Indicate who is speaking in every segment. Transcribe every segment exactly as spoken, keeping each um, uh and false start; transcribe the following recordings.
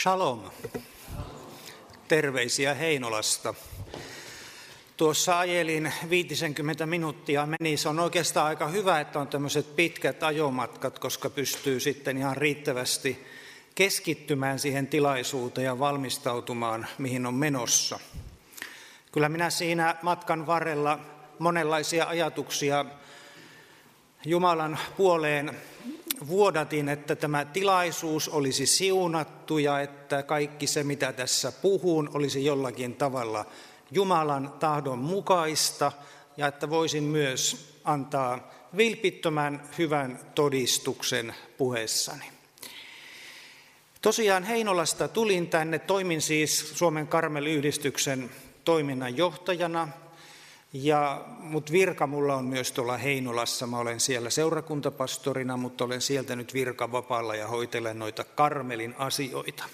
Speaker 1: Shalom. Terveisiä Heinolasta. Tuossa ajelin viisikymmentä minuuttia meni. Se on oikeastaan aika hyvä, että on tämmöiset pitkät ajomatkat, koska pystyy sitten ihan riittävästi keskittymään siihen tilaisuuteen ja valmistautumaan, mihin on menossa. Kyllä minä siinä matkan varrella monenlaisia ajatuksia Jumalan puoleen vuodatin, että tämä tilaisuus olisi siunattu ja että kaikki se, mitä tässä puhun, olisi jollakin tavalla Jumalan tahdon mukaista ja että voisin myös antaa vilpittömän hyvän todistuksen puheessani. Tosiaan Heinolasta tulin tänne, toimin siis Suomen Karmel-yhdistyksen toiminnanjohtajana. Ja, mutta virka mulla on myös tuolla Heinolassa. Mä olen siellä seurakuntapastorina, mutta olen sieltä nyt virkavapaalla ja hoitelen noita Karmelin asioita.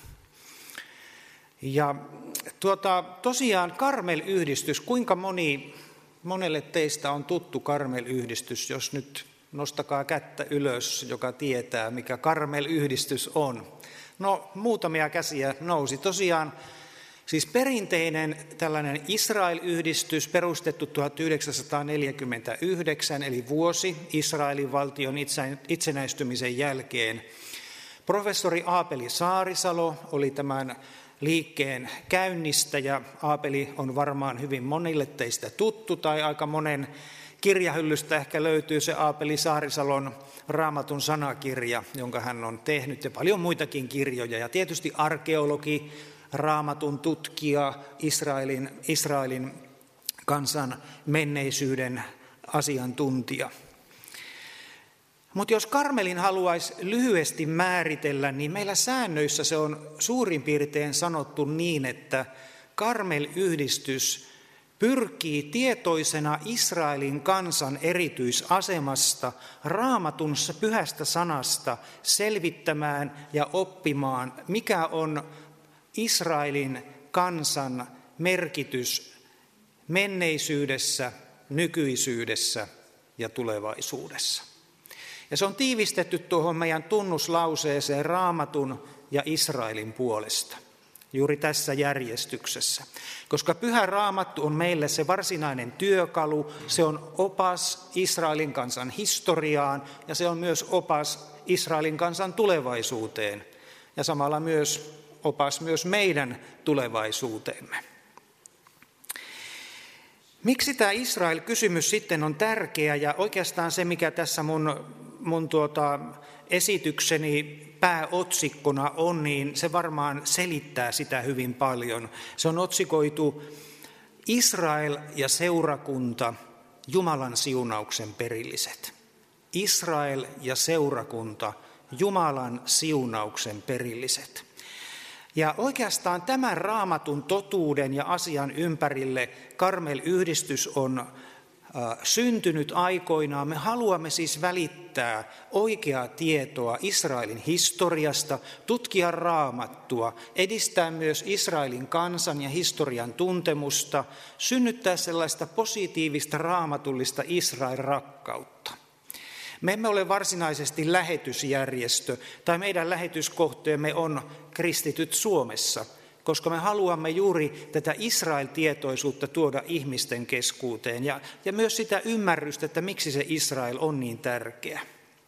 Speaker 1: Ja tuota, tosiaan Karmel-yhdistys, kuinka moni, monelle teistä on tuttu Karmel-yhdistys, jos nyt nostakaa kättä ylös, joka tietää, mikä Karmel-yhdistys on. No, muutamia käsiä nousi. Tosiaan, siis perinteinen tällainen Israel-yhdistys perustettu tuhatyhdeksänsataaneljäkymmentäyhdeksän, eli vuosi Israelin valtion itsenäistymisen jälkeen. Professori Aapeli Saarisalo oli tämän liikkeen käynnistäjä. Aapeli on varmaan hyvin monille teistä tuttu, tai aika monen kirjahyllystä ehkä löytyy se Aapeli Saarisalon Raamatun sanakirja, jonka hän on tehnyt, ja paljon muitakin kirjoja, ja tietysti arkeologi, Raamatun tutkija, Israelin, Israelin kansan menneisyyden asiantuntija. Mutta jos Karmelin haluaisi lyhyesti määritellä, niin meillä säännöissä se on suurin piirtein sanottu niin, että Karmel-yhdistys pyrkii tietoisena Israelin kansan erityisasemasta, Raamatun pyhästä sanasta selvittämään ja oppimaan, mikä on Israelin kansan merkitys menneisyydessä, nykyisyydessä ja tulevaisuudessa. Ja se on tiivistetty tuohon meidän tunnuslauseeseen Raamatun ja Israelin puolesta, juuri tässä järjestyksessä. Koska Pyhä Raamattu on meille se varsinainen työkalu, se on opas Israelin kansan historiaan ja se on myös opas Israelin kansan tulevaisuuteen ja samalla myös opas myös meidän tulevaisuuteemme. Miksi tämä Israel-kysymys sitten on tärkeä ja oikeastaan se, mikä tässä mun, mun tuota esitykseni pääotsikkona on, niin se varmaan selittää sitä hyvin paljon. Se on otsikoitu Israel ja seurakunta, Jumalan siunauksen perilliset. Israel ja seurakunta, Jumalan siunauksen perilliset. Ja oikeastaan tämän Raamatun totuuden ja asian ympärille Karmel-yhdistys on äh, syntynyt aikoinaan. Me haluamme siis välittää oikeaa tietoa Israelin historiasta, tutkia Raamattua, edistää myös Israelin kansan ja historian tuntemusta, synnyttää sellaista positiivista raamatullista Israel-rakkautta. Me emme ole varsinaisesti lähetysjärjestö, tai meidän lähetyskohteemme on kristityt Suomessa, koska me haluamme juuri tätä Israel-tietoisuutta tuoda ihmisten keskuuteen ja, ja myös sitä ymmärrystä, että miksi se Israel on niin tärkeä.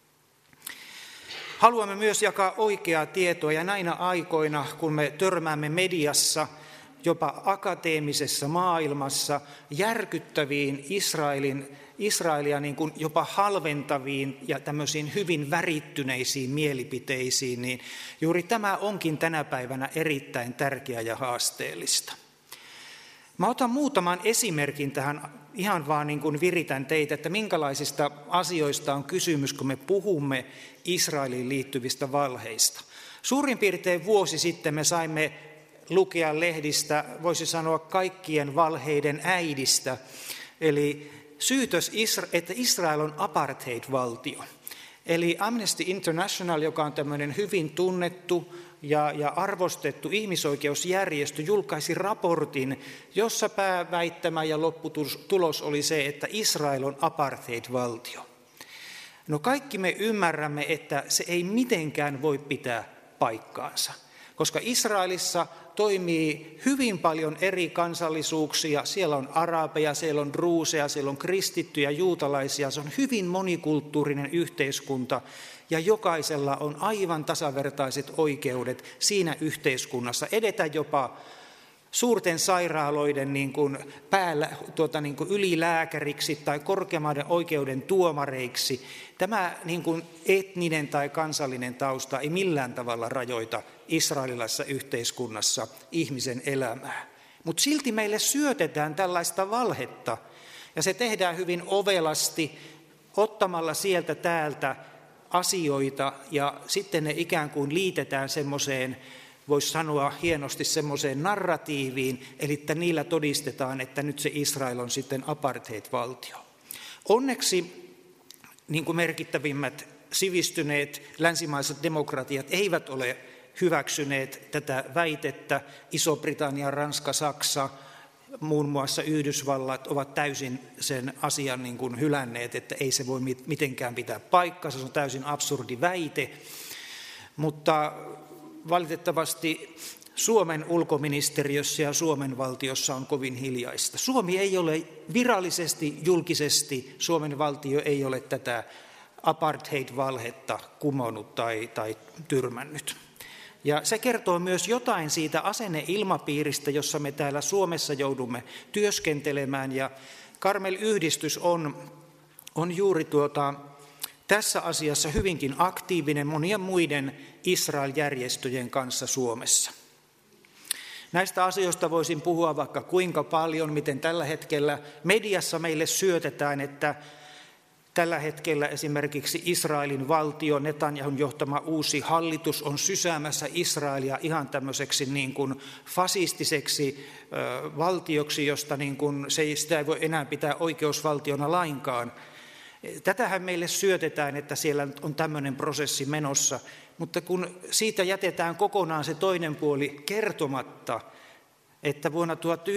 Speaker 1: Haluamme myös jakaa oikeaa tietoa ja näinä aikoina, kun me törmäämme mediassa, jopa akateemisessa maailmassa järkyttäviin Israelin, Israelia niin kuin jopa halventaviin ja tämmöisiin hyvin värittyneisiin mielipiteisiin, niin juuri tämä onkin tänä päivänä erittäin tärkeää ja haasteellista. Mä otan muutaman esimerkin tähän, ihan vaan niin kuin viritän teitä, että minkälaisista asioista on kysymys, kun me puhumme Israeliin liittyvistä valheista. Suurin piirtein vuosi sitten me saimme lukea lehdistä, voisi sanoa kaikkien valheiden äidistä, eli syytös, että Israel on apartheid-valtio. Eli Amnesty International, joka on tämmöinen hyvin tunnettu ja, ja arvostettu ihmisoikeusjärjestö, julkaisi raportin, jossa pääväittämä ja lopputulos oli se, että Israel on apartheid-valtio. No kaikki me ymmärrämme, että se ei mitenkään voi pitää paikkaansa. Koska Israelissa toimii hyvin paljon eri kansallisuuksia, siellä on arabeja, siellä on druuseja, siellä on kristittyjä, juutalaisia, se on hyvin monikulttuurinen yhteiskunta ja jokaisella on aivan tasavertaiset oikeudet siinä yhteiskunnassa edetä jopa suurten sairaaloiden niin kuin päällä, tuota, niin kuin ylilääkäriksi tai korkeamman oikeuden tuomareiksi. Tämä niin kuin etninen tai kansallinen tausta ei millään tavalla rajoita israelilaisessa yhteiskunnassa ihmisen elämää. Mutta silti meille syötetään tällaista valhetta ja se tehdään hyvin ovelasti ottamalla sieltä täältä asioita ja sitten ne ikään kuin liitetään semmoiseen, voisi sanoa hienosti semmoiseen narratiiviin, eli että niillä todistetaan, että nyt se Israel on sitten apartheid-valtio. Onneksi niin kuin merkittävimmät sivistyneet länsimaiset demokratiat eivät ole hyväksyneet tätä väitettä. Iso-Britannia, Ranska, Saksa, muun muassa Yhdysvallat ovat täysin sen asian niin kuin hylänneet, että ei se voi mitenkään pitää paikkansa, se on täysin absurdi väite, mutta valitettavasti Suomen ulkoministeriössä ja Suomen valtiossa on kovin hiljaista. Suomi ei ole virallisesti, julkisesti, Suomen valtio ei ole tätä apartheid-valhetta kumonnut tai, tai tyrmännyt. Ja se kertoo myös jotain siitä asenneilmapiiristä, jossa me täällä Suomessa joudumme työskentelemään. Ja Karmel-yhdistys on, on juuri tuota, tässä asiassa hyvinkin aktiivinen monien muiden Israel-järjestöjen kanssa Suomessa. Näistä asioista voisin puhua vaikka kuinka paljon, miten tällä hetkellä mediassa meille syötetään, että tällä hetkellä esimerkiksi Israelin valtio, Netanyahun johtama uusi hallitus on sysäämässä Israelia ihan tämmöiseksi niin kuin fasistiseksi ö, valtioksi, josta niin kuin se ei, sitä ei voi enää pitää oikeusvaltiona lainkaan. Tätähän meille syötetään, että siellä on tämmöinen prosessi menossa, mutta kun siitä jätetään kokonaan se toinen puoli kertomatta, että vuonna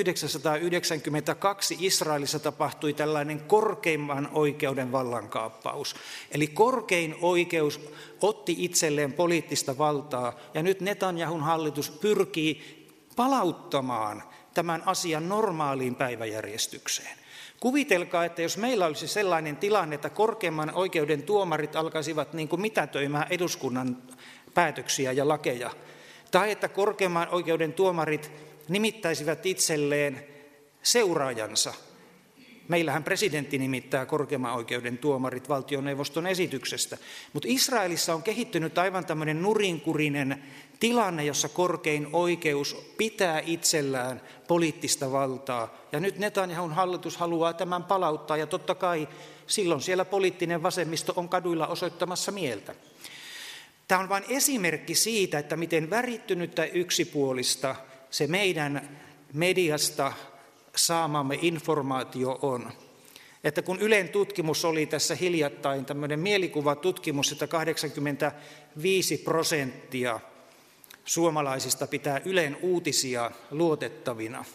Speaker 1: tuhatyhdeksänsataayhdeksänkymmentäkaksi Israelissa tapahtui tällainen korkeimman oikeuden vallankaappaus. Eli korkein oikeus otti itselleen poliittista valtaa ja nyt Netanyahun hallitus pyrkii palauttamaan tämän asian normaaliin päiväjärjestykseen. Kuvitelkaa, että jos meillä olisi sellainen tilanne, että korkeimman oikeuden tuomarit alkaisivat niin kuin mitätöimään eduskunnan päätöksiä ja lakeja, tai että korkeimman oikeuden tuomarit nimittäisivät itselleen seuraajansa. Meillähän presidentti nimittää korkeimman oikeuden tuomarit valtioneuvoston esityksestä, mutta Israelissa on kehittynyt aivan tämmöinen nurinkurinen tilanne, jossa korkein oikeus pitää itsellään poliittista valtaa. Ja nyt Netanyahun hallitus haluaa tämän palauttaa ja totta kai silloin siellä poliittinen vasemmisto on kaduilla osoittamassa mieltä. Tämä on vain esimerkki siitä, että miten värittynyttä yksipuolista se meidän mediasta saamamme informaatio on. Että kun Ylen tutkimus oli tässä hiljattain, tämmöinen mielikuvatutkimus, että kahdeksankymmentäviisi prosenttia suomalaisista pitää Ylen uutisia luotettavina,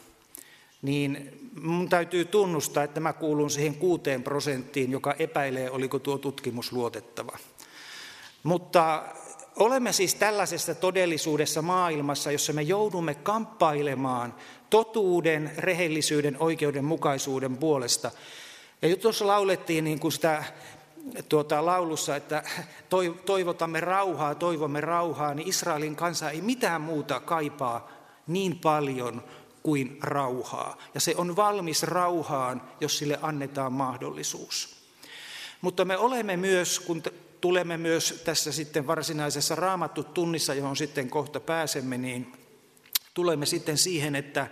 Speaker 1: niin mun täytyy tunnustaa, että mä kuulun siihen kuuteen prosenttiin, joka epäilee, oliko tuo tutkimus luotettava. Mutta olemme siis tällaisessa todellisuudessa maailmassa, jossa me joudumme kamppailemaan totuuden, rehellisyyden, oikeudenmukaisuuden puolesta. Ja jo tuossa laulettiin niin kuin sitä tuota, laulussa, että toivotamme rauhaa, toivomme rauhaa, niin Israelin kansa ei mitään muuta kaipaa niin paljon kuin rauhaa. Ja se on valmis rauhaan, jos sille annetaan mahdollisuus. Mutta me olemme myös, kun tulemme myös tässä sitten varsinaisessa Raamattu-tunnissa, johon sitten kohta pääsemme, niin tulemme sitten siihen, että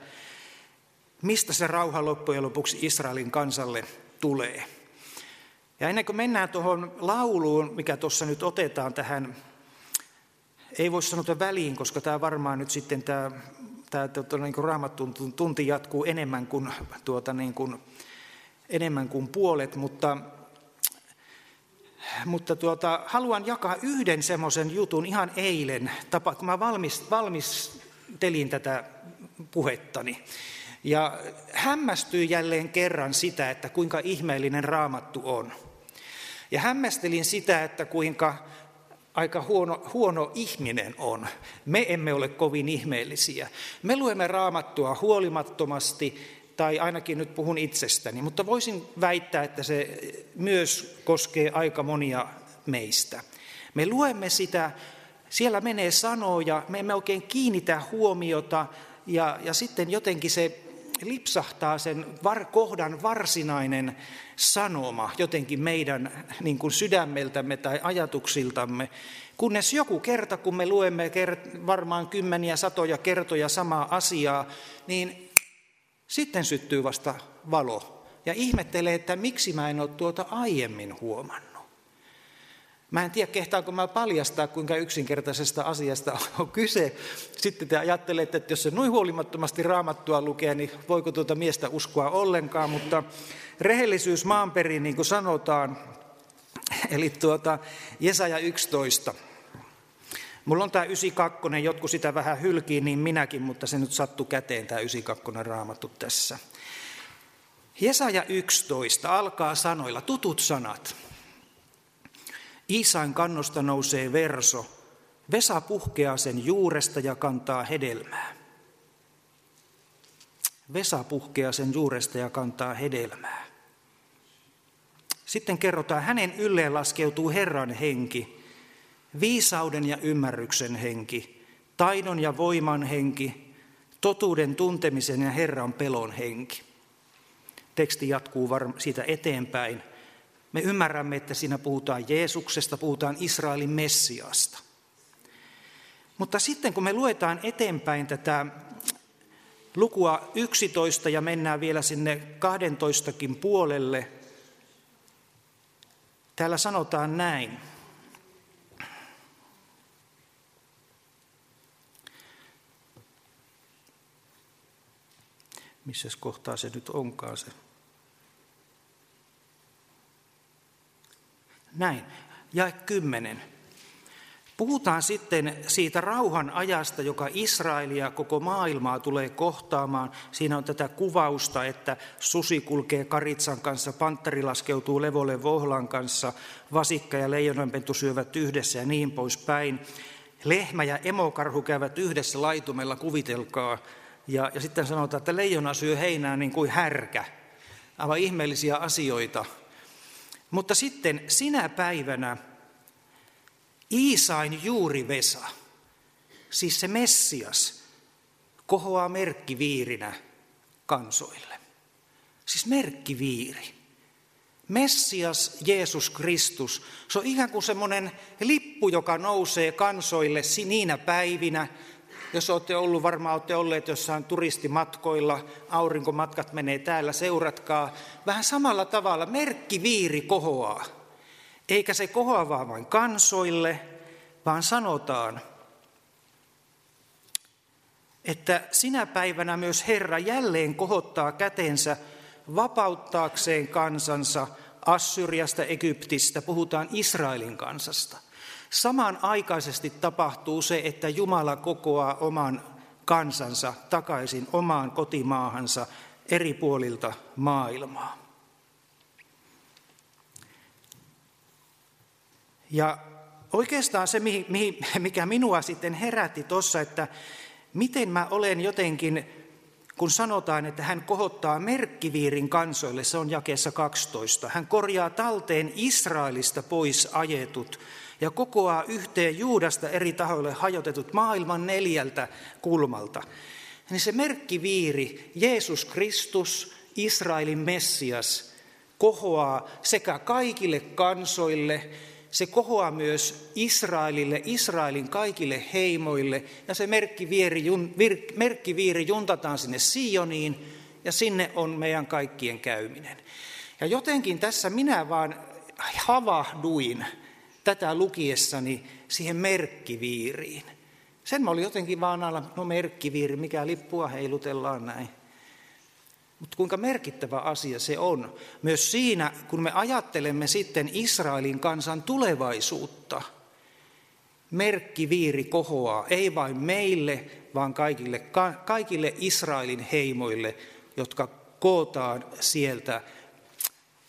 Speaker 1: mistä se rauha loppujen lopuksi Israelin kansalle tulee. Ja ennen kuin mennään tuohon lauluun, mikä tuossa nyt otetaan tähän, ei voi sanota väliin, koska tämä varmaan nyt sitten tämä, tämä tuota, niin kuin Raamatun tunti jatkuu enemmän kuin, tuota, niin kuin, enemmän kuin puolet, mutta Mutta tuota, haluan jakaa yhden semmoisen jutun ihan eilen, tapa, kun mä valmis, valmistelin tätä puhettani. Ja hämmästyin jälleen kerran sitä, että kuinka ihmeellinen Raamattu on. Ja hämmästelin sitä, että kuinka aika huono, huono ihminen on. Me emme ole kovin ihmeellisiä. Me luemme Raamattua huolimattomasti, tai ainakin nyt puhun itsestäni, mutta voisin väittää, että se myös koskee aika monia meistä. Me luemme sitä, siellä menee sanoja, me emme oikein kiinnitä huomiota, ja, ja sitten jotenkin se lipsahtaa sen var, kohdan varsinainen sanoma jotenkin meidän niin kuin sydämeltämme tai ajatuksiltamme, kunnes joku kerta, kun me luemme kert, varmaan kymmeniä, satoja kertoja samaa asiaa, niin sitten syttyy vasta valo ja ihmettelee, että miksi mä en ole tuota aiemmin huomannut. Mä en tiedä, kehtaanko mä paljastaa, kuinka yksinkertaisesta asiasta on kyse. Sitten te ajattelette, että jos se noin huolimattomasti Raamattua lukee, niin voiko tuota miestä uskoa ollenkaan, mutta rehellisyys maanperin, niin kuin sanotaan, eli tuota Jesaja yksitoista. Mulla on tämä yhdeksänkymmentäkaksi, jotkut sitä vähän hylkii, niin minäkin, mutta se nyt sattui käteen tämä yhdeksänkymmentäkaksi Raamattu tässä. Jesaja yksitoista alkaa sanoilla, tutut sanat. Iisain kannosta nousee verso, vesa puhkeaa sen juuresta ja kantaa hedelmää. Vesa puhkeaa sen juuresta ja kantaa hedelmää. Sitten kerrotaan, hänen ylleen laskeutuu Herran henki, viisauden ja ymmärryksen henki, taidon ja voiman henki, totuuden tuntemisen ja Herran pelon henki. Teksti jatkuu siitä eteenpäin. Me ymmärrämme, että siinä puhutaan Jeesuksesta, puhutaan Israelin Messiasta. Mutta sitten kun me luetaan eteenpäin tätä lukua yksitoista ja mennään vielä sinne kaksitoistakin puolelle, täällä sanotaan näin. Missäs kohtaa se nyt onkaan se? Näin, jae kymmenen. Puhutaan sitten siitä rauhan ajasta, joka Israelia koko maailmaa tulee kohtaamaan. Siinä on tätä kuvausta, että susi kulkee karitsan kanssa, pantteri laskeutuu levolle vohlan kanssa, vasikka ja leijonanpentu syövät yhdessä ja niin poispäin. Lehmä ja emokarhu käyvät yhdessä laitumella, kuvitelkaa. Ja, ja sitten sanotaan, että leijona syö heinää niin kuin härkä. Aivan ihmeellisiä asioita. Mutta sitten sinä päivänä Iisain juuri Vesa, siis se Messias, kohoaa merkkiviirinä kansoille. Siis merkkiviiri. Messias Jeesus Kristus, se on ikään kuin semmoinen lippu, joka nousee kansoille niinä päivinä. Jos olette ollut, varmaan olette olleet jossain turistimatkoilla, aurinkomatkat menee täällä, seuratkaa. Vähän samalla tavalla merkkiviiri kohoaa. Eikä se kohoa vaan vain kansoille, vaan sanotaan, että sinä päivänä myös Herra jälleen kohottaa kätensä vapauttaakseen kansansa Assyriasta, Egyptistä, puhutaan Israelin kansasta. Samanaikaisesti tapahtuu se, että Jumala kokoaa oman kansansa takaisin omaan kotimaahansa eri puolilta maailmaa. Ja oikeastaan se, mikä minua sitten herätti tuossa, että miten mä olen jotenkin, kun sanotaan, että hän kohottaa merkkiviirin kansoille, se on jakeessa kaksitoista. Hän korjaa talteen Israelista pois ajetut ja kokoaa yhteen Juudasta eri tahoille hajotetut maailman neljältä kulmalta. Niin se merkkiviiri, Jeesus Kristus, Israelin Messias, kohoaa sekä kaikille kansoille, se kohoaa myös Israelille, Israelin kaikille heimoille, ja se merkkiviiri, merkkiviiri juntataan sinne Sioniin, ja sinne on meidän kaikkien käyminen. Ja jotenkin tässä minä vaan havahduin tätä lukiessani siihen merkkiviiriin. Sen mä olin jotenkin vaan alla, no merkkiviiri, mikä lippua heilutellaan näin. Mutta kuinka merkittävä asia se on. Myös siinä, kun me ajattelemme sitten Israelin kansan tulevaisuutta, merkkiviiri kohoaa, ei vain meille, vaan kaikille, kaikille Israelin heimoille, jotka kootaan sieltä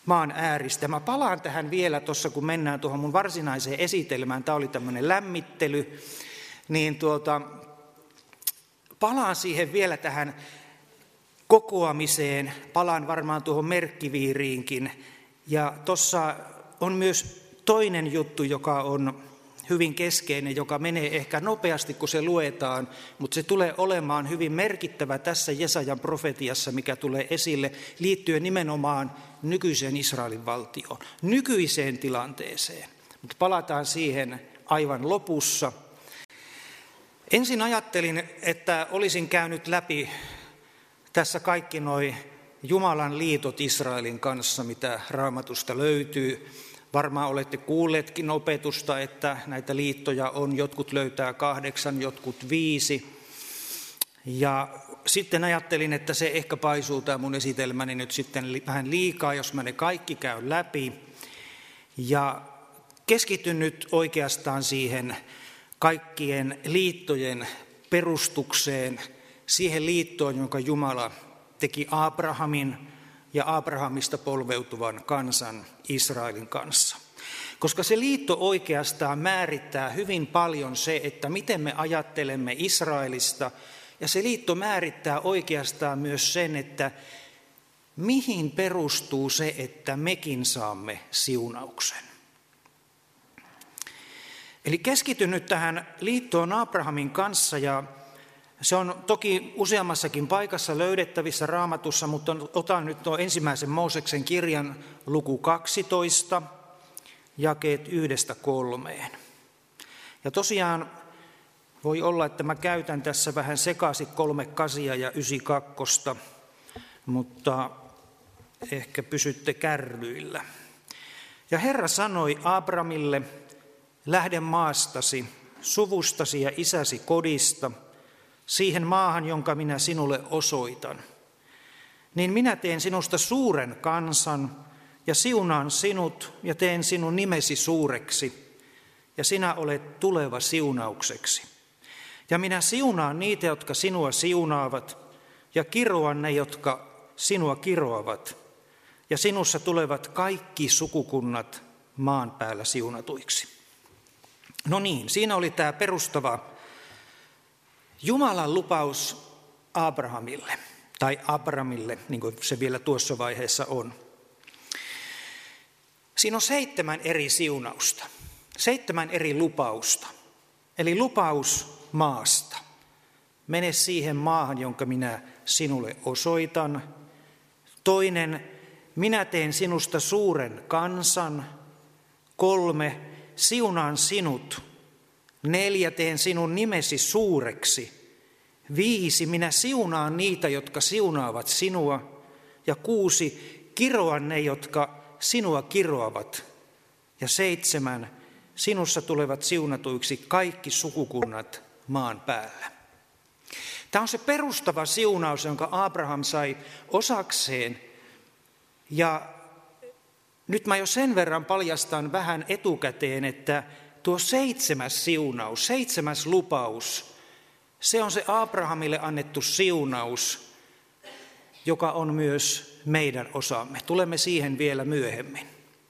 Speaker 1: maan ääristä. Mä palaan tähän vielä tuossa, kun mennään tuohon mun varsinaiseen esitelmään. Tämä oli tämmöinen lämmittely. Niin tuota, palaan siihen vielä tähän kokoamiseen. Palaan varmaan tuohon merkkiviiriinkin. Ja tuossa on myös toinen juttu, joka on hyvin keskeinen, joka menee ehkä nopeasti, kun se luetaan, mutta se tulee olemaan hyvin merkittävä tässä Jesajan profetiassa, mikä tulee esille liittyen nimenomaan nykyiseen Israelin valtioon, nykyiseen tilanteeseen. Mutta palataan siihen aivan lopussa. Ensin ajattelin, että olisin käynyt läpi tässä kaikki nuo Jumalan liitot Israelin kanssa, mitä Raamatusta löytyy. Varmaan olette kuulleetkin opetusta, että näitä liittoja on, jotkut löytää kahdeksan, jotkut viisi. Ja sitten ajattelin, että se ehkä paisuu tämä mun esitelmäni nyt sitten vähän liikaa, jos mä ne kaikki käyn läpi. Ja keskityn nyt oikeastaan siihen kaikkien liittojen perustukseen, siihen liittoon, jonka Jumala teki Abrahamin ja Abrahamista polveutuvan kansan Israelin kanssa. Koska se liitto oikeastaan määrittää hyvin paljon se, että miten me ajattelemme Israelista, ja se liitto määrittää oikeastaan myös sen, että mihin perustuu se, että mekin saamme siunauksen. Eli keskityn nyt tähän liittoon Abrahamin kanssa, ja se on toki useammassakin paikassa löydettävissä Raamatussa, mutta otan nyt tuon ensimmäisen Mooseksen kirjan luku kaksitoista, jakeet yhdestä kolmeen. Ja tosiaan voi olla, että mä käytän tässä vähän sekaisin kolme kasia ja ysi kakkosta, mutta ehkä pysytte kärryillä. Ja Herra sanoi Abramille, lähde maastasi, suvustasi ja isäsi kodista, siihen maahan, jonka minä sinulle osoitan. Niin minä teen sinusta suuren kansan ja siunaan sinut ja teen sinun nimesi suureksi ja sinä olet tuleva siunaukseksi. Ja minä siunaan niitä, jotka sinua siunaavat ja kiroan ne, jotka sinua kiroavat. Ja sinussa tulevat kaikki sukukunnat maan päällä siunatuiksi. No niin, siinä oli tämä perustava Jumalan lupaus Abrahamille, tai Abramille, niin kuin se vielä tuossa vaiheessa on. Siinä on seitsemän eri siunausta, seitsemän eri lupausta. Eli lupaus maasta. Mene siihen maahan, jonka minä sinulle osoitan. Toinen, minä teen sinusta suuren kansan. Kolme, siunaan sinut. Neljä, teen sinun nimesi suureksi. Viisi, minä siunaan niitä, jotka siunaavat sinua. Ja kuusi, kiroan ne, jotka sinua kiroavat. Ja seitsemän, sinussa tulevat siunatuiksi kaikki sukukunnat maan päällä. Tämä on se perustava siunaus, jonka Abraham sai osakseen. Ja nyt mä jo sen verran paljastan vähän etukäteen, että tuo seitsemäs siunaus, seitsemäs lupaus, se on se Abrahamille annettu siunaus, joka on myös meidän osamme. Tulemme siihen vielä myöhemmin.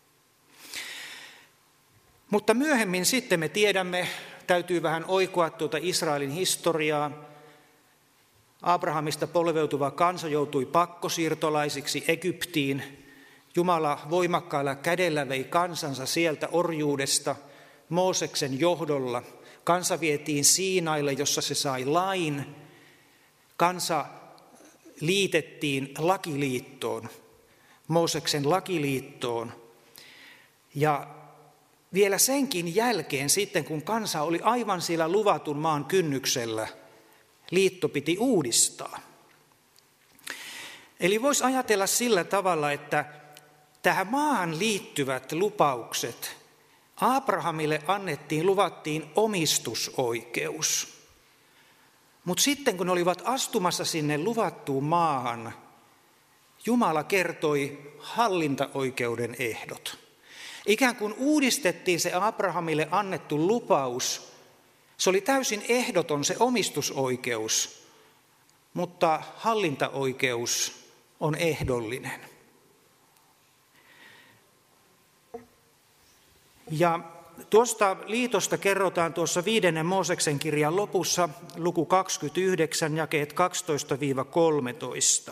Speaker 1: Mutta myöhemmin sitten me tiedämme, täytyy vähän oikoa tuota Israelin historiaa. Abrahamista polveutuva kansa joutui pakkosiirtolaisiksi Egyptiin. Jumala voimakkaalla kädellä vei kansansa sieltä orjuudesta Mooseksen johdolla. Kansa vietiin Siinaille, jossa se sai lain. Kansa liitettiin lakiliittoon, Mooseksen lakiliittoon. Ja vielä senkin jälkeen sitten, kun kansa oli aivan siellä luvatun maan kynnyksellä, liitto piti uudistaa. Eli voisi ajatella sillä tavalla, että tähän maahan liittyvät lupaukset, Abrahamille annettiin, luvattiin omistusoikeus. Mutta sitten kun olivat astumassa sinne luvattuun maahan, Jumala kertoi hallintaoikeuden ehdot. Ikään kuin uudistettiin se Abrahamille annettu lupaus. Se oli täysin ehdoton se omistusoikeus, mutta hallintaoikeus on ehdollinen. Ja tuosta liitosta kerrotaan tuossa viidennen Mooseksen kirjan lopussa, luku kaksikymmentäyhdeksän, jakeet kaksitoista kolmetoista.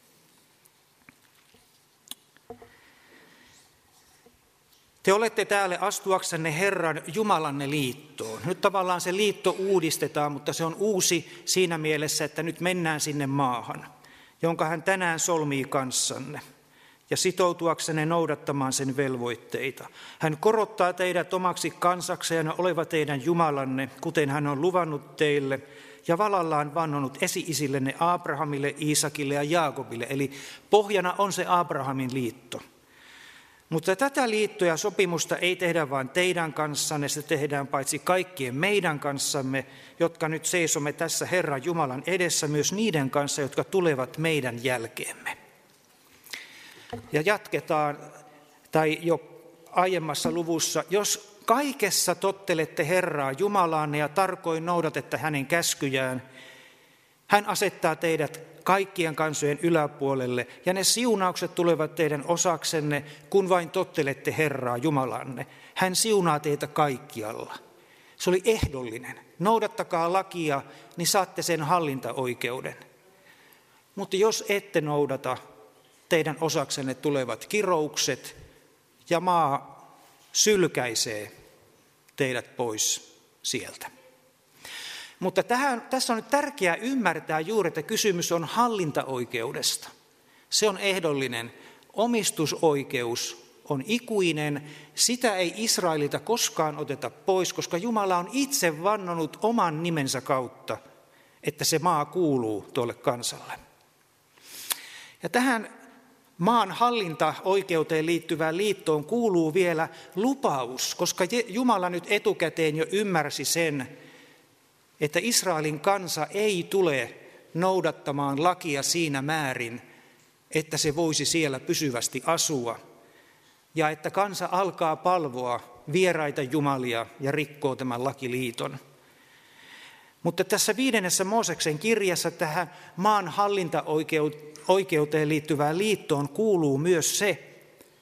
Speaker 1: Te olette täällä astuaksenne Herran Jumalanne liittoon. Nyt tavallaan se liitto uudistetaan, mutta se on uusi siinä mielessä, että nyt mennään sinne maahan, jonka hän tänään solmii kanssanne, ja sitoutuaksenne noudattamaan sen velvoitteita. Hän korottaa teidät omaksi kansakseen ja oleva teidän Jumalanne, kuten hän on luvannut teille, ja valallaan vannonut esi-isillenne Abrahamille, Iisakille ja Jaakobille. Eli pohjana on se Abrahamin liitto. Mutta tätä liittoa ja sopimusta ei tehdä vain teidän kanssanne, se tehdään paitsi kaikkien meidän kanssamme, jotka nyt seisomme tässä Herran Jumalan edessä, myös niiden kanssa, jotka tulevat meidän jälkeemme. Ja jatketaan, tai jo aiemmassa luvussa, jos kaikessa tottelette Herraa Jumalaanne ja tarkoin noudatette hänen käskyjään, hän asettaa teidät kaikkien kansojen yläpuolelle, ja ne siunaukset tulevat teidän osaksenne, kun vain tottelette Herraa Jumalanne. Hän siunaa teitä kaikkialla. Se oli ehdollinen. Noudattakaa lakia, niin saatte sen hallintaoikeuden. Mutta jos ette noudata, teidän osaksenne tulevat kiroukset, ja maa sylkäisee teidät pois sieltä. Mutta tähän, tässä on nyt tärkeää ymmärtää juuri, että kysymys on hallintaoikeudesta. Se on ehdollinen. Omistusoikeus on ikuinen. Sitä ei Israelilta koskaan oteta pois, koska Jumala on itse vannonut oman nimensä kautta, että se maa kuuluu tuolle kansalle. Ja tähän maan hallintaoikeuteen liittyvään liittoon kuuluu vielä lupaus, koska Jumala nyt etukäteen jo ymmärsi sen, että Israelin kansa ei tule noudattamaan lakia siinä määrin, että se voisi siellä pysyvästi asua, ja että kansa alkaa palvoa vieraita jumalia ja rikkoo tämän lakiliiton. Mutta tässä viidennessä Mooseksen kirjassa tähän maan hallintaoikeuteen liittyvään liittoon kuuluu myös se,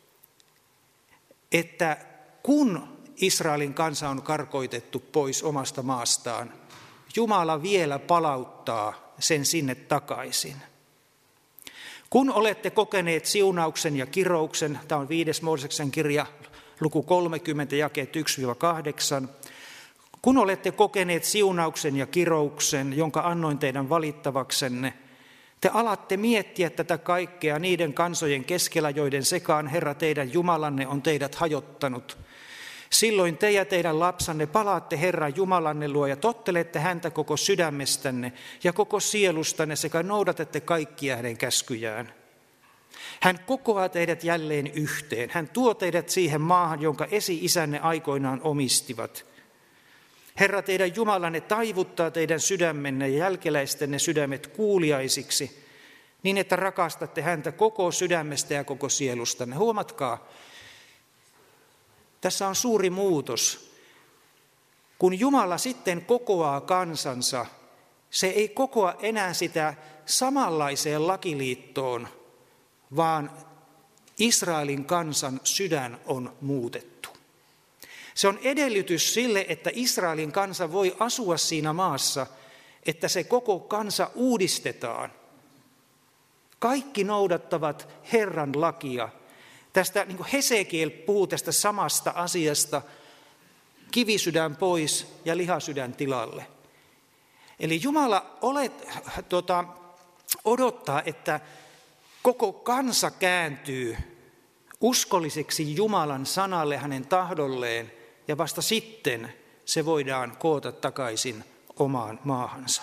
Speaker 1: että kun Israelin kansa on karkoitettu pois omasta maastaan, Jumala vielä palauttaa sen sinne takaisin. Kun olette kokeneet siunauksen ja kirouksen, tämä on viides Mooseksen kirja, luku kolmekymmentä, jakeet yksi kahdeksan. Kun olette kokeneet siunauksen ja kirouksen, jonka annoin teidän valittavaksenne, te alatte miettiä tätä kaikkea niiden kansojen keskellä, joiden sekaan Herra teidän Jumalanne on teidät hajottanut. Silloin te ja teidän lapsanne palaatte Herran Jumalanne luo ja tottelette häntä koko sydämestänne ja koko sielustanne sekä noudatette kaikkia hänen käskyjään. Hän kokoaa teidät jälleen yhteen. Hän tuo teidät siihen maahan, jonka esi-isänne aikoinaan omistivat. Herra teidän Jumalanne taivuttaa teidän sydämenne ja jälkeläistenne sydämet kuuliaisiksi, niin että rakastatte häntä koko sydämestä ja koko sielustanne. Huomatkaa, tässä on suuri muutos. Kun Jumala sitten kokoaa kansansa, se ei kokoa enää sitä samanlaiseen lakiliittoon, vaan Israelin kansan sydän on muutettu. Se on edellytys sille, että Israelin kansa voi asua siinä maassa, että se koko kansa uudistetaan. Kaikki noudattavat Herran lakia. Tästä niin kuin Hesekiel puhuu tästä samasta asiasta, kivisydän pois ja lihasydän tilalle. Eli Jumala olet, tuota, odottaa, että koko kansa kääntyy uskolliseksi Jumalan sanalle, hänen tahdolleen, ja vasta sitten se voidaan koota takaisin omaan maahansa.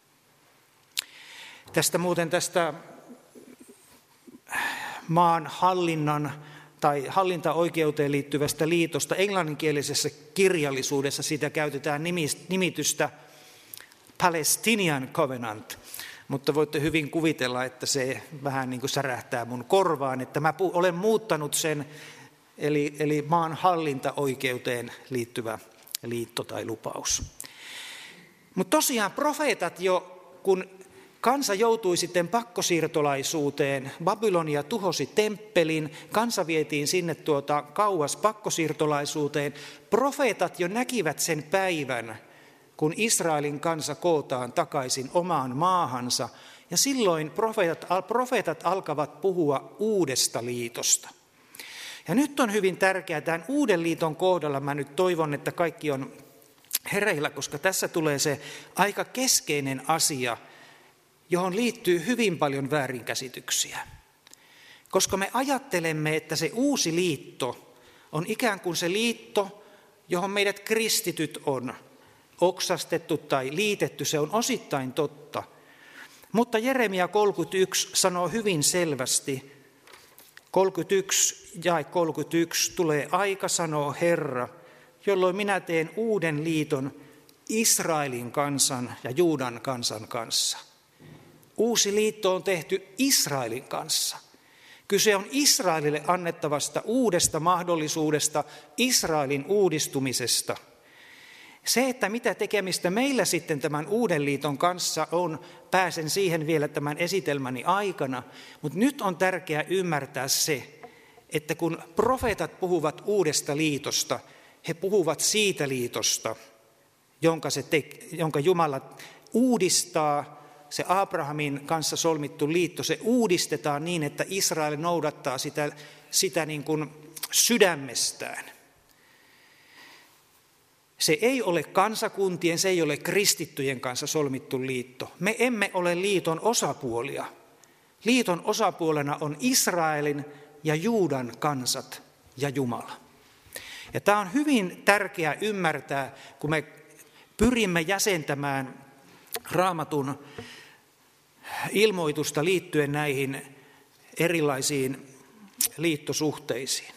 Speaker 1: Tästä muuten tästä maan hallinnan tai hallintaoikeuteen liittyvästä liitosta englanninkielisessä kirjallisuudessa sitä käytetään nimitystä Palestinian Covenant, mutta voitte hyvin kuvitella, että se vähän niin kuin särähtää mun korvaan, että mä olen muuttanut sen, eli, eli maan hallintaoikeuteen liittyvä liitto tai lupaus. Mutta tosiaan profeetat jo, kun Kansa joutui sitten pakkosiirtolaisuuteen. Babylonia tuhosi temppelin, kansa vietiin sinne tuota kauas pakkosiirtolaisuuteen. Profeetat jo näkivät sen päivän, kun Israelin kansa kootaan takaisin omaan maahansa. Ja silloin profeetat, profeetat alkavat puhua uudesta liitosta. Ja nyt on hyvin tärkeää, tämän uuden liiton kohdalla mä nyt toivon, että kaikki on hereillä, koska tässä tulee se aika keskeinen asia, johon liittyy hyvin paljon väärinkäsityksiä. Koska me ajattelemme, että se uusi liitto on ikään kuin se liitto, johon meidät kristityt on oksastettu tai liitetty, se on osittain totta. Mutta Jeremia kolmekymmentäyksi sanoo hyvin selvästi, kolmekymmentäyksi jae kolmekymmentäyksi, tulee aika, sanoo Herra, jolloin minä teen uuden liiton Israelin kansan ja Juudan kansan kanssa. Uusi liitto on tehty Israelin kanssa. Kyse on Israelille annettavasta uudesta mahdollisuudesta, Israelin uudistumisesta. Se, että mitä tekemistä meillä sitten tämän uuden liiton kanssa on, pääsen siihen vielä tämän esitelmäni aikana, mutta nyt on tärkeää ymmärtää se, että kun profeetat puhuvat uudesta liitosta, he puhuvat siitä liitosta, jonka, se te, jonka Jumala uudistaa. Se Abrahamin kanssa solmittu liitto, se uudistetaan niin, että Israel noudattaa sitä, sitä niin kuin sydämestään. Se ei ole kansakuntien, se ei ole kristittyjen kanssa solmittu liitto. Me emme ole liiton osapuolia. Liiton osapuolena on Israelin ja Juudan kansat ja Jumala. Ja tämä on hyvin tärkeää ymmärtää, kun me pyrimme jäsentämään Raamatun ilmoitusta liittyen näihin erilaisiin liittosuhteisiin.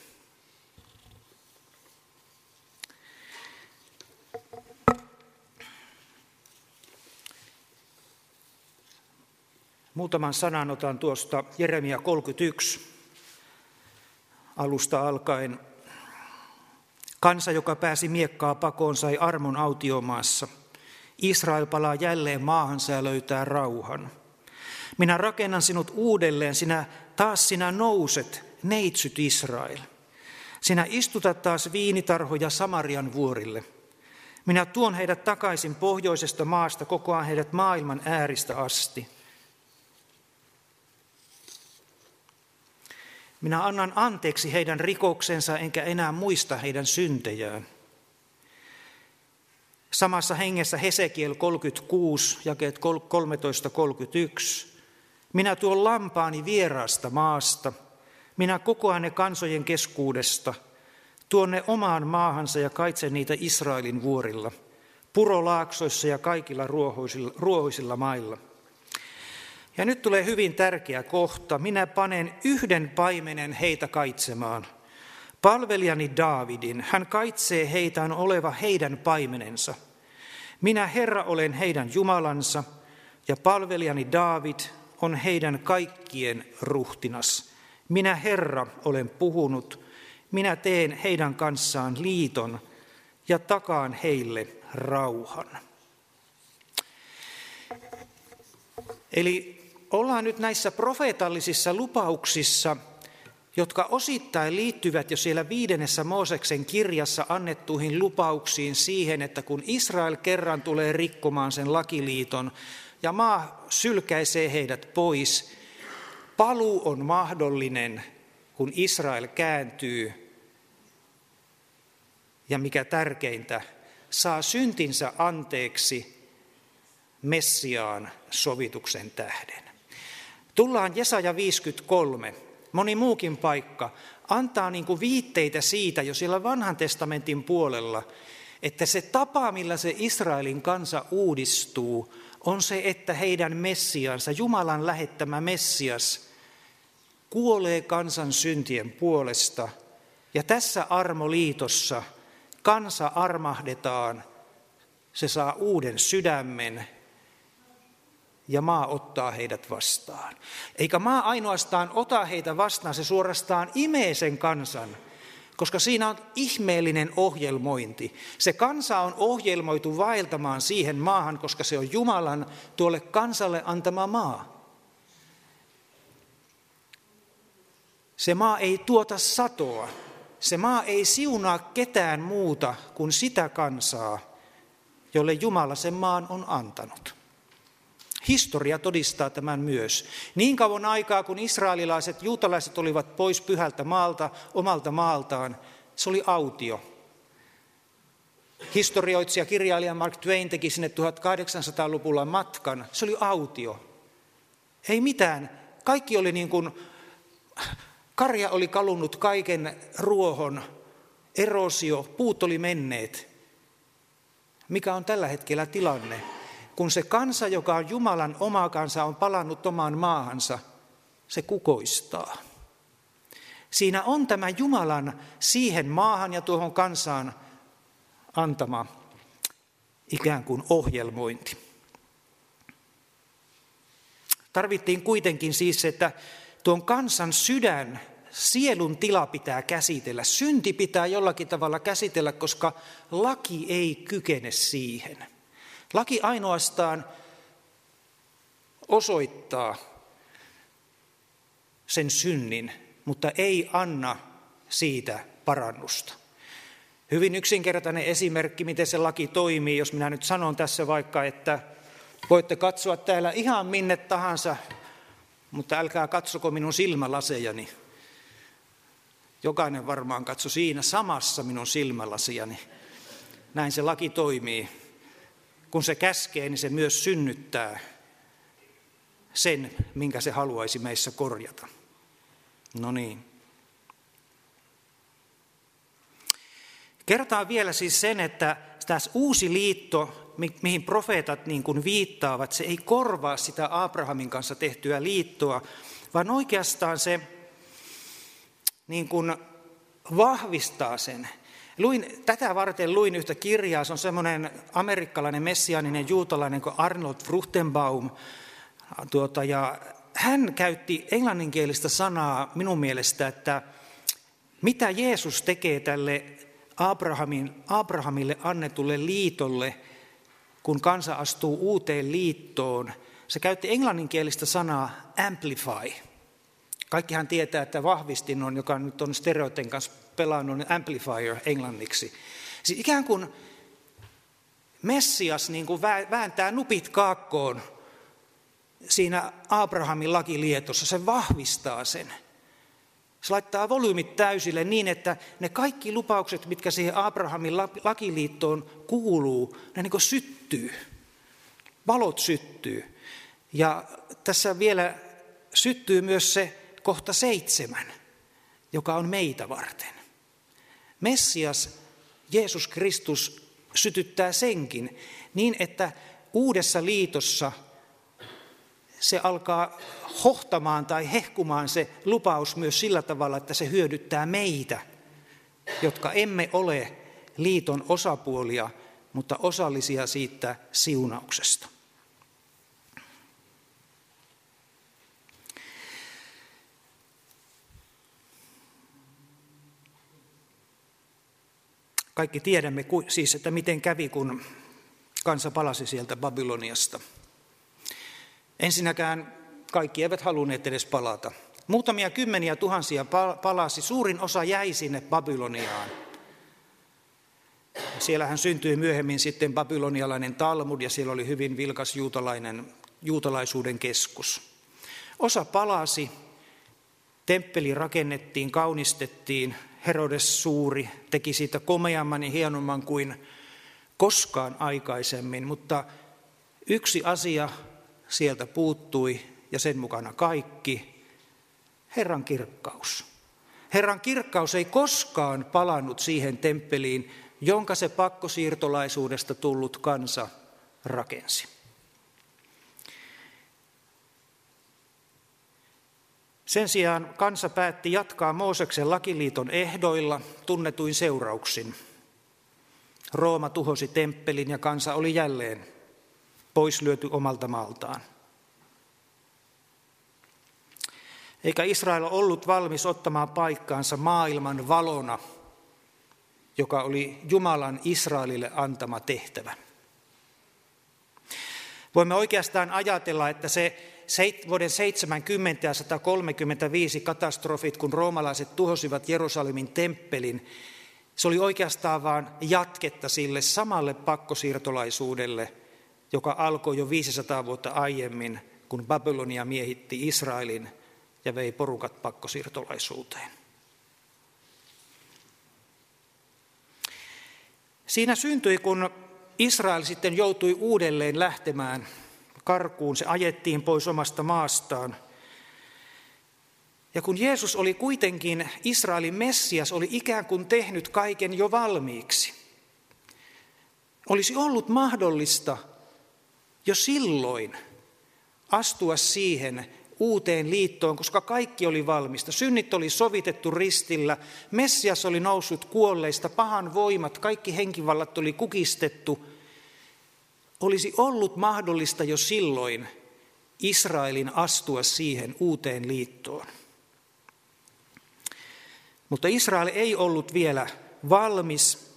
Speaker 1: Muutaman sanan otan tuosta Jeremia kolmekymmentäyksi alusta alkaen. Kansa, joka pääsi miekkaa pakoon, sai armon autiomaassa. Israel palaa jälleen maahansa ja löytää rauhan. Minä rakennan sinut uudelleen, sinä taas sinä nouset, neitsyt Israel. Sinä istutat taas viinitarhoja Samarian vuorille. Minä tuon heidät takaisin pohjoisesta maasta, kokoan heidät maailman ääristä asti. Minä annan anteeksi heidän rikoksensa, enkä enää muista heidän syntejään. Samassa hengessä Hesekiel kolmekymmentäkuusi, jakeet kolmetoista kolmekymmentäyksi. Minä tuon lampaani vieraasta maasta, minä kokoan ne kansojen keskuudesta, tuon ne omaan maahansa ja kaitsen niitä Israelin vuorilla, purolaaksoissa ja kaikilla ruohoisilla, ruohoisilla mailla. Ja nyt tulee hyvin tärkeä kohta. Minä panen yhden paimenen heitä kaitsemaan. Palvelijani Daavidin, hän kaitsee heitä, on oleva heidän paimenensa. Minä Herra olen heidän Jumalansa ja palvelijani Daavid on heidän kaikkien ruhtinas. Minä Herra olen puhunut, minä teen heidän kanssaan liiton ja takaan heille rauhan. Eli ollaan nyt näissä profeetallisissa lupauksissa, jotka osittain liittyvät jo siellä viidennessä Mooseksen kirjassa annettuihin lupauksiin siihen, että kun Israel kerran tulee rikkomaan sen lakiliiton ja maa sylkäisee heidät pois, paluu on mahdollinen, kun Israel kääntyy ja mikä tärkeintä, saa syntinsä anteeksi Messiaan sovituksen tähden. Tullaan Jesaja viisikymmentäkolme. Moni muukin paikka antaa niin kuin viitteitä siitä jo siellä vanhan testamentin puolella, että se tapa, millä se Israelin kansa uudistuu, on se, että heidän Messiansa, Jumalan lähettämä Messias, kuolee kansan syntien puolesta. Ja tässä armoliitossa kansa armahdetaan, se saa uuden sydämen ja maa ottaa heidät vastaan. Eikä maa ainoastaan ota heitä vastaan, se suorastaan imee sen kansan koska siinä on ihmeellinen ohjelmointi. Se kansa on ohjelmoitu vaeltamaan siihen maahan, koska se on Jumalan tuolle kansalle antama maa. Se maa ei tuota satoa. Se maa ei siunaa ketään muuta kuin sitä kansaa, jolle Jumala sen maan on antanut. Historia todistaa tämän myös. Niin kauan aikaa, kun israelilaiset, juutalaiset olivat pois pyhältä maalta, omalta maaltaan, se oli autio. Historioitsija, kirjailija Mark Twain teki sinne tuhatkahdeksansataaluvulla matkan. Se oli autio. Ei mitään. Kaikki oli niin kuin, karja oli kalunnut kaiken ruohon, erosio, puut oli menneet. Mikä on tällä hetkellä tilanne? Kun se kansa, joka on Jumalan oma kansa, on palannut omaan maahansa, se kukoistaa. Siinä on tämä Jumalan siihen maahan ja tuohon kansaan antama ikään kuin ohjelmointi. Tarvittiin kuitenkin siis, että tuon kansan sydän, sielun tila pitää käsitellä. Synti pitää jollakin tavalla käsitellä, koska laki ei kykene siihen. Laki ainoastaan osoittaa sen synnin, mutta ei anna siitä parannusta. Hyvin yksinkertainen esimerkki, miten se laki toimii, jos minä nyt sanon tässä vaikka, että voitte katsoa täällä ihan minne tahansa, mutta älkää katsoko minun silmälasejani. Jokainen varmaan katso siinä samassa minun silmälasiani. Näin se laki toimii. Kun se käskee, niin se myös synnyttää sen, minkä se haluaisi meissä korjata. No niin. Kertaan vielä siis sen, että tässä uusi liitto, mihin profeetat niin kuin viittaavat, se ei korvaa sitä Abrahamin kanssa tehtyä liittoa, vaan oikeastaan se niin kuin vahvistaa sen. Luin, tätä varten luin yhtä kirjaa, se on semmoinen amerikkalainen messiaaninen juutalainen kuin Arnold Fruchtenbaum, tuota, ja hän käytti englanninkielistä sanaa minun mielestä, että mitä Jeesus tekee tälle Abrahamin, Abrahamille annetulle liitolle, kun kansa astuu uuteen liittoon. Se käytti englanninkielistä sanaa amplify. Kaikkihan tietää, että vahvistin on, joka nyt on stereoiden kanssa pelannut, amplifier englanniksi. Siis ikään kuin Messias niin kuin vääntää nupit kaakkoon siinä Abrahamin lakilietossa, se vahvistaa sen. Se laittaa volyymit täysille niin, että ne kaikki lupaukset, mitkä siihen Abrahamin lakiliittoon kuuluu, ne niin kuin syttyy. Valot syttyy. Ja tässä vielä syttyy myös se kohta seitsemän, joka on meitä varten. Messias, Jeesus Kristus, sytyttää senkin niin, että uudessa liitossa se alkaa hohtamaan tai hehkumaan se lupaus myös sillä tavalla, että se hyödyttää meitä, jotka emme ole liiton osapuolia, mutta osallisia siitä siunauksesta. Kaikki tiedämme siis, että miten kävi, kun kansa palasi sieltä Babyloniasta. Ensinnäkään kaikki eivät halunneet edes palata. Muutamia kymmeniä tuhansia palasi, suurin osa jäi sinne Babyloniaan. Siellähän syntyi myöhemmin sitten babylonialainen Talmud ja siellä oli hyvin vilkas juutalainen, juutalaisuuden keskus. Osa palasi, temppeli rakennettiin, kaunistettiin, Herodes suuri teki siitä komeamman ja hienomman kuin koskaan aikaisemmin, mutta yksi asia sieltä puuttui ja sen mukana kaikki, Herran kirkkaus. Herran kirkkaus ei koskaan palannut siihen temppeliin, jonka se pakkosiirtolaisuudesta tullut kansa rakensi. Sen sijaan kansa päätti jatkaa Mooseksen lakiliiton ehdoilla tunnetuin seurauksin. Rooma tuhosi temppelin ja kansa oli jälleen poislyöty omalta maaltaan. Eikä Israel ollut valmis ottamaan paikkaansa maailman valona joka oli Jumalan Israelille antama tehtävä. Voimme oikeastaan ajatella, että se vuoden seitsemänkymmentä ja sata kolmekymmentäviisi katastrofit, kun roomalaiset tuhosivat Jerusalemin temppelin, se oli oikeastaan vain jatketta sille samalle pakkosiirtolaisuudelle, joka alkoi jo viisisataa vuotta aiemmin, kun Babylonia miehitti Israelin ja vei porukat pakkosiirtolaisuuteen. Siinä syntyi, kun Israel sitten joutui uudelleen lähtemään karkuun, se ajettiin pois omasta maastaan. Ja kun Jeesus oli kuitenkin Israelin Messias, oli ikään kuin tehnyt kaiken jo valmiiksi. Olisi ollut mahdollista jo silloin astua siihen uuteen liittoon, koska kaikki oli valmista. Synnit oli sovitettu ristillä, Messias oli noussut kuolleista, pahan voimat, kaikki henkivallat oli kukistettu. Olisi ollut mahdollista jo silloin Israelin astua siihen uuteen liittoon. Mutta Israel ei ollut vielä valmis.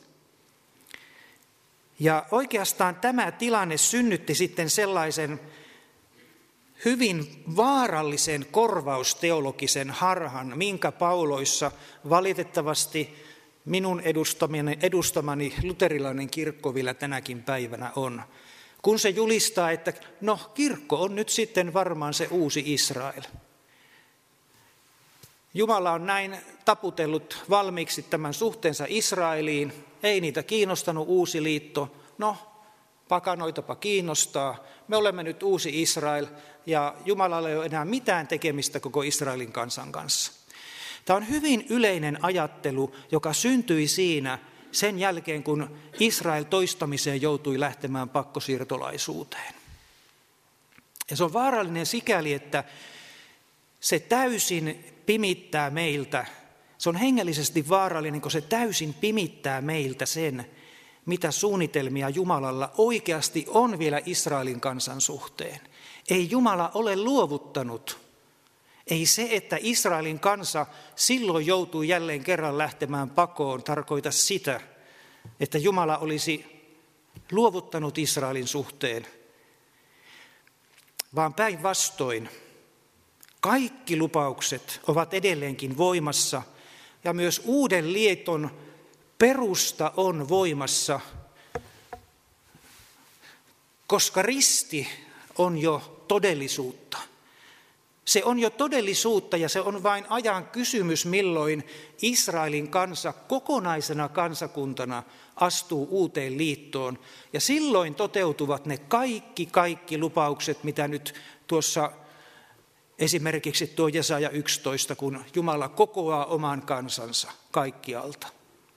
Speaker 1: Ja oikeastaan tämä tilanne synnytti sitten sellaisen hyvin vaarallisen korvausteologisen harhan, minkä pauloissa valitettavasti minun edustamani, edustamani luterilainen kirkko vielä tänäkin päivänä on. Kun se julistaa, että no kirkko on nyt sitten varmaan se uusi Israel. Jumala on näin taputellut valmiiksi tämän suhteensa Israeliin. Ei niitä kiinnostanut uusi liitto. No, pakanoitapa kiinnostaa. Me olemme nyt uusi Israel ja Jumalalla ei ole enää mitään tekemistä koko Israelin kansan kanssa. Tämä on hyvin yleinen ajattelu, joka syntyi siinä sen jälkeen, kun Israel toistamiseen joutui lähtemään pakkosiirtolaisuuteen. Ja se on vaarallinen sikäli, että se täysin pimittää meiltä, se on hengellisesti vaarallinen, kun se täysin pimittää meiltä sen, mitä suunnitelmia Jumalalla oikeasti on vielä Israelin kansan suhteen. Ei Jumala ole luovuttanut. Ei se, että Israelin kansa silloin joutui jälleen kerran lähtemään pakoon, tarkoita sitä, että Jumala olisi luovuttanut Israelin suhteen, vaan päinvastoin. Kaikki lupaukset ovat edelleenkin voimassa ja myös uuden liiton perusta on voimassa, koska risti on jo todellisuutta. Se on jo todellisuutta ja se on vain ajan kysymys, milloin Israelin kansa kokonaisena kansakuntana astuu uuteen liittoon. Ja silloin toteutuvat ne kaikki, kaikki lupaukset, mitä nyt tuossa esimerkiksi tuo Jesaja yksitoista, kun Jumala kokoaa oman kansansa kaikkialta.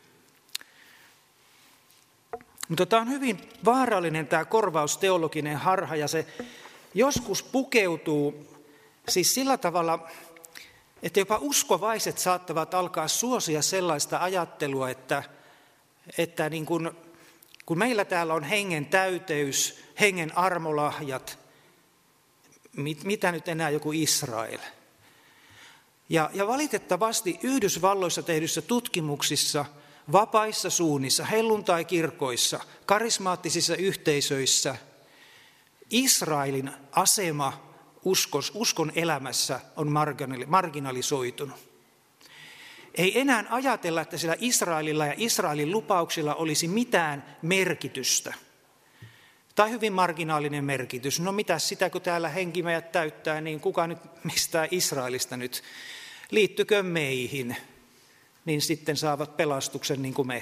Speaker 1: Mutta tämä on hyvin vaarallinen tämä korvausteologinen harha ja se joskus pukeutuu siis sillä tavalla, että jopa uskovaiset saattavat alkaa suosia sellaista ajattelua, että, että niin kun, kun meillä täällä on hengen täyteys, hengen armolahjat, mit, mitä nyt enää joku Israel. Ja, ja valitettavasti Yhdysvalloissa tehdyissä tutkimuksissa, vapaissa suunnissa, helluntai-kirkoissa, karismaattisissa yhteisöissä, Israelin asema uskos, uskon elämässä on marginalisoitunut. Ei enää ajatella, että sillä Israelilla ja Israelin lupauksilla olisi mitään merkitystä. Tai hyvin marginaalinen merkitys. No mitäs sitä, kun täällä henkimäjät täyttää, niin kuka nyt mistään Israelista nyt? Liittykö meihin? Niin sitten saavat pelastuksen niin kuin me.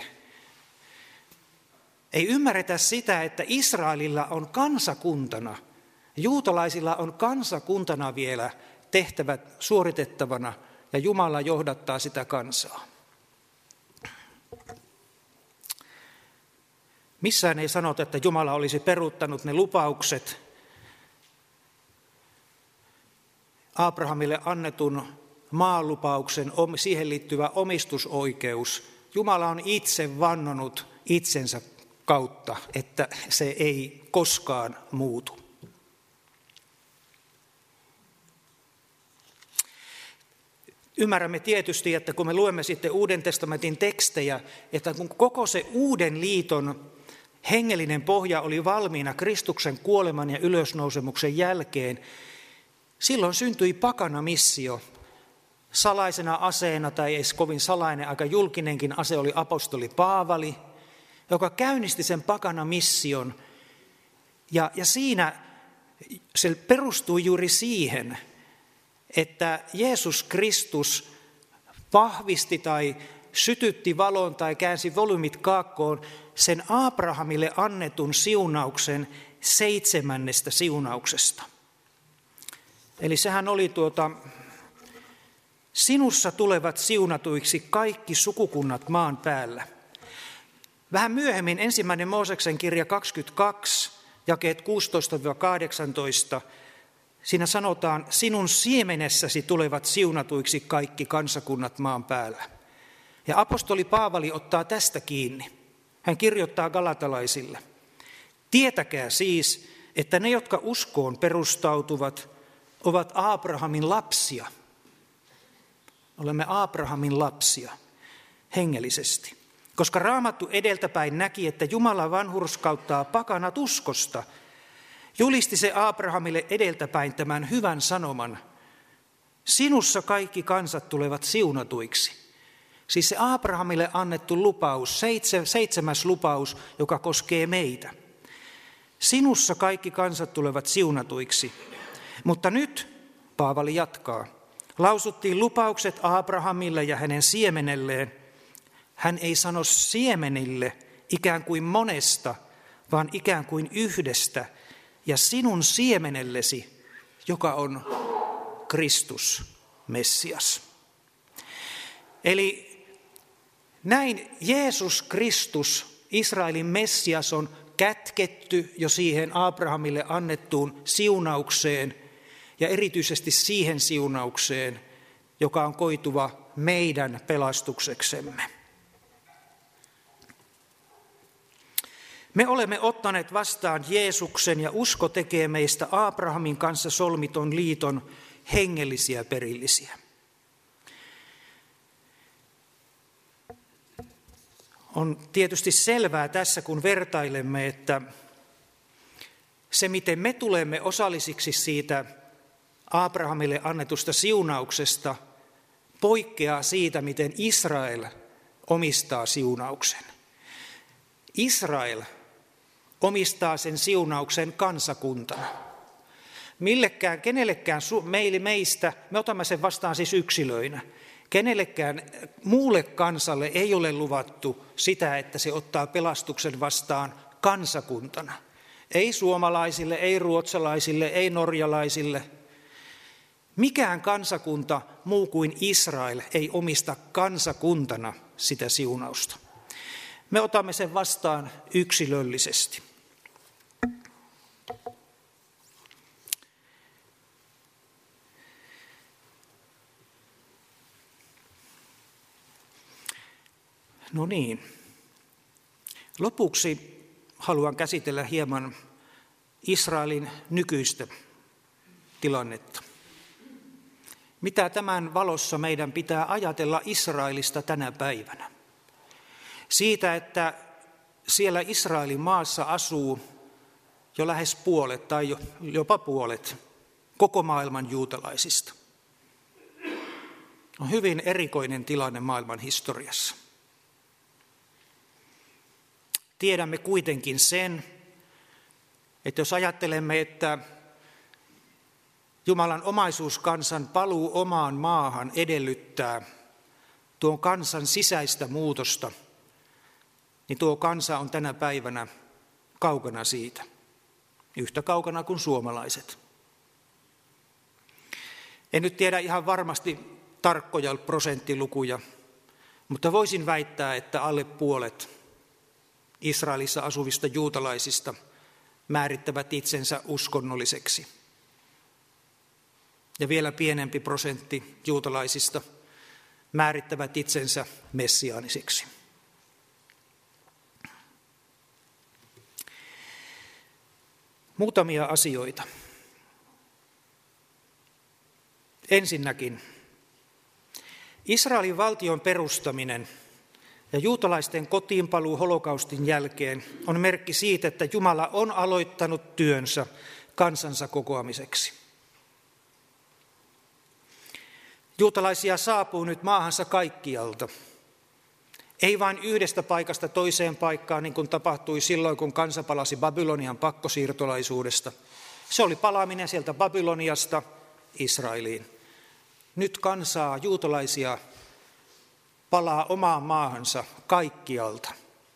Speaker 1: Ei ymmärretä sitä, että Israelilla on kansakuntana, juutalaisilla on kansakuntana vielä tehtävät suoritettavana ja Jumala johdattaa sitä kansaa. Missään ei sanota, että Jumala olisi peruuttanut ne lupaukset. Abrahamille annetun maalupauksen, siihen liittyvä omistusoikeus. Jumala on itse vannonut itsensä kautta, että se ei koskaan muutu. Ymmärrämme tietysti, että kun me luemme sitten Uuden testamentin tekstejä, että kun koko se Uuden liiton hengellinen pohja oli valmiina Kristuksen kuoleman ja ylösnousemuksen jälkeen, silloin syntyi pakana missio. Salaisena aseena, tai ei kovin salainen, aika julkinenkin ase oli apostoli Paavali, joka käynnisti sen pakana mission. Ja, ja siinä se perustui juuri siihen, että Jeesus Kristus vahvisti tai sytytti valon tai käänsi volyymit kaakkoon sen Abrahamille annetun siunauksen seitsemännestä siunauksesta. Eli sehän oli tuota, sinussa tulevat siunatuiksi kaikki sukukunnat maan päällä. Vähän myöhemmin ensimmäinen Mooseksen kirja kaksikymmentäkaksi, jakeet kuusitoista kahdeksantoista, siinä sanotaan, sinun siemenessäsi tulevat siunatuiksi kaikki kansakunnat maan päällä. Ja apostoli Paavali ottaa tästä kiinni. Hän kirjoittaa galatalaisille. Tietäkää siis, että ne, jotka uskoon perustautuvat, ovat Abrahamin lapsia. Olemme Abrahamin lapsia hengellisesti. Koska Raamattu edeltäpäin näki, että Jumala vanhurskauttaa pakanat uskosta, julisti se Abrahamille edeltäpäin tämän hyvän sanoman. Sinussa kaikki kansat tulevat siunatuiksi. Siis se Abrahamille annettu lupaus, seitsemäs lupaus, joka koskee meitä. Sinussa kaikki kansat tulevat siunatuiksi. Mutta nyt, Paavali jatkaa, lausuttiin lupaukset Abrahamille ja hänen siemenelleen. Hän ei sano siemenille ikään kuin monesta, vaan ikään kuin yhdestä, ja sinun siemenellesi, joka on Kristus, Messias. Eli näin Jeesus Kristus, Israelin Messias, on kätketty jo siihen Abrahamille annettuun siunaukseen ja erityisesti siihen siunaukseen, joka on koituva meidän pelastukseksemme. Me olemme ottaneet vastaan Jeesuksen ja usko tekee meistä Abrahamin kanssa solmiton liiton hengellisiä perillisiä. On tietysti selvää tässä, kun vertailemme, että se, miten me tulemme osallisiksi siitä Abrahamille annetusta siunauksesta, poikkeaa siitä, miten Israel omistaa siunauksen. Israel omistaa sen siunauksen kansakuntana. Millekään, kenellekään meille meistä, me otamme sen vastaan siis yksilöinä, kenellekään muulle kansalle ei ole luvattu sitä, että se ottaa pelastuksen vastaan kansakuntana. Ei suomalaisille, ei ruotsalaisille, ei norjalaisille. Mikään kansakunta muu kuin Israel ei omista kansakuntana sitä siunausta. Me otamme sen vastaan yksilöllisesti. No niin. Lopuksi haluan käsitellä hieman Israelin nykyistä tilannetta. Mitä tämän valossa meidän pitää ajatella Israelista tänä päivänä? Siitä, että siellä Israelin maassa asuu jo lähes puolet tai jopa puolet koko maailman juutalaisista. On hyvin erikoinen tilanne maailman historiassa. Tiedämme kuitenkin sen, että jos ajattelemme, että Jumalan omaisuuskansan paluu omaan maahan edellyttää tuon kansan sisäistä muutosta, niin tuo kansa on tänä päivänä kaukana siitä, yhtä kaukana kuin suomalaiset. En nyt tiedä ihan varmasti tarkkoja prosenttilukuja, mutta voisin väittää, että alle puolet Israelissa asuvista juutalaisista määrittävät itsensä uskonnolliseksi. Ja vielä pienempi prosentti juutalaisista määrittävät itsensä messiaanisiksi. Muutamia asioita. Ensinnäkin, Israelin valtion perustaminen ja juutalaisten kotiinpaluu holokaustin jälkeen on merkki siitä, että Jumala on aloittanut työnsä kansansa kokoamiseksi. Juutalaisia saapuu nyt maahansa kaikkialta. Ei vain yhdestä paikasta toiseen paikkaan, niin kuin tapahtui silloin, kun kansa palasi Babylonian pakkosiirtolaisuudesta. Se oli palaaminen sieltä Babyloniasta Israeliin. Nyt kansaa, juutalaisia, palaa omaan maahansa kaikkialta.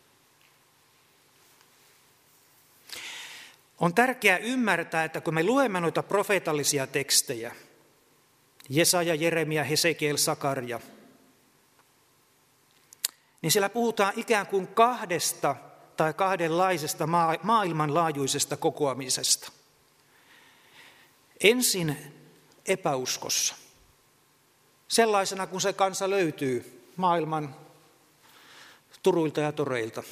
Speaker 1: On tärkeää ymmärtää, että kun me luemme noita profeetallisia tekstejä, Jesaja, Jeremia, Hesekiel, Sakaria, niin siellä puhutaan ikään kuin kahdesta tai kahdenlaisesta maailmanlaajuisesta kokoamisesta. Ensin epäuskossa, sellaisena kuin se kansa löytyy maailman turuilta ja toreilta,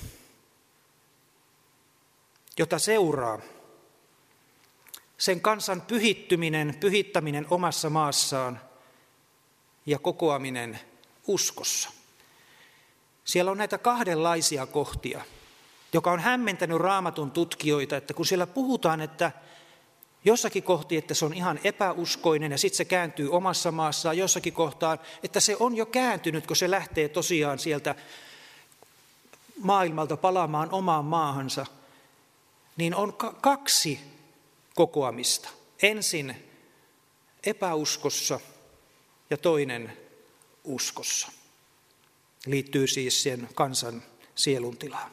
Speaker 1: jota seuraa sen kansan pyhittyminen, pyhittäminen omassa maassaan ja kokoaminen uskossa. Siellä on näitä kahdenlaisia kohtia, joka on hämmentänyt Raamatun tutkijoita, että kun siellä puhutaan, että jossakin kohti, että se on ihan epäuskoinen ja sitten se kääntyy omassa maassaan, jossakin kohtaan, että se on jo kääntynyt, kun se lähtee tosiaan sieltä maailmalta palaamaan omaan maahansa, niin on kaksi kokoamista. Ensin epäuskossa ja toinen uskossa. Liittyy siis sen kansan sieluntilaan.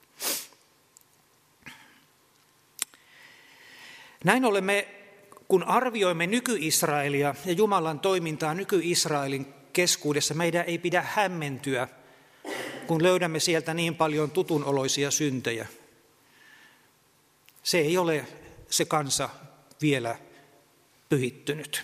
Speaker 1: Näin ollen me, kun arvioimme nyky-Israelia ja Jumalan toimintaa nyky-Israelin keskuudessa, meidän ei pidä hämmentyä, kun löydämme sieltä niin paljon tutunoloisia syntejä. Se ei ole se kansa vielä pyhittynyt.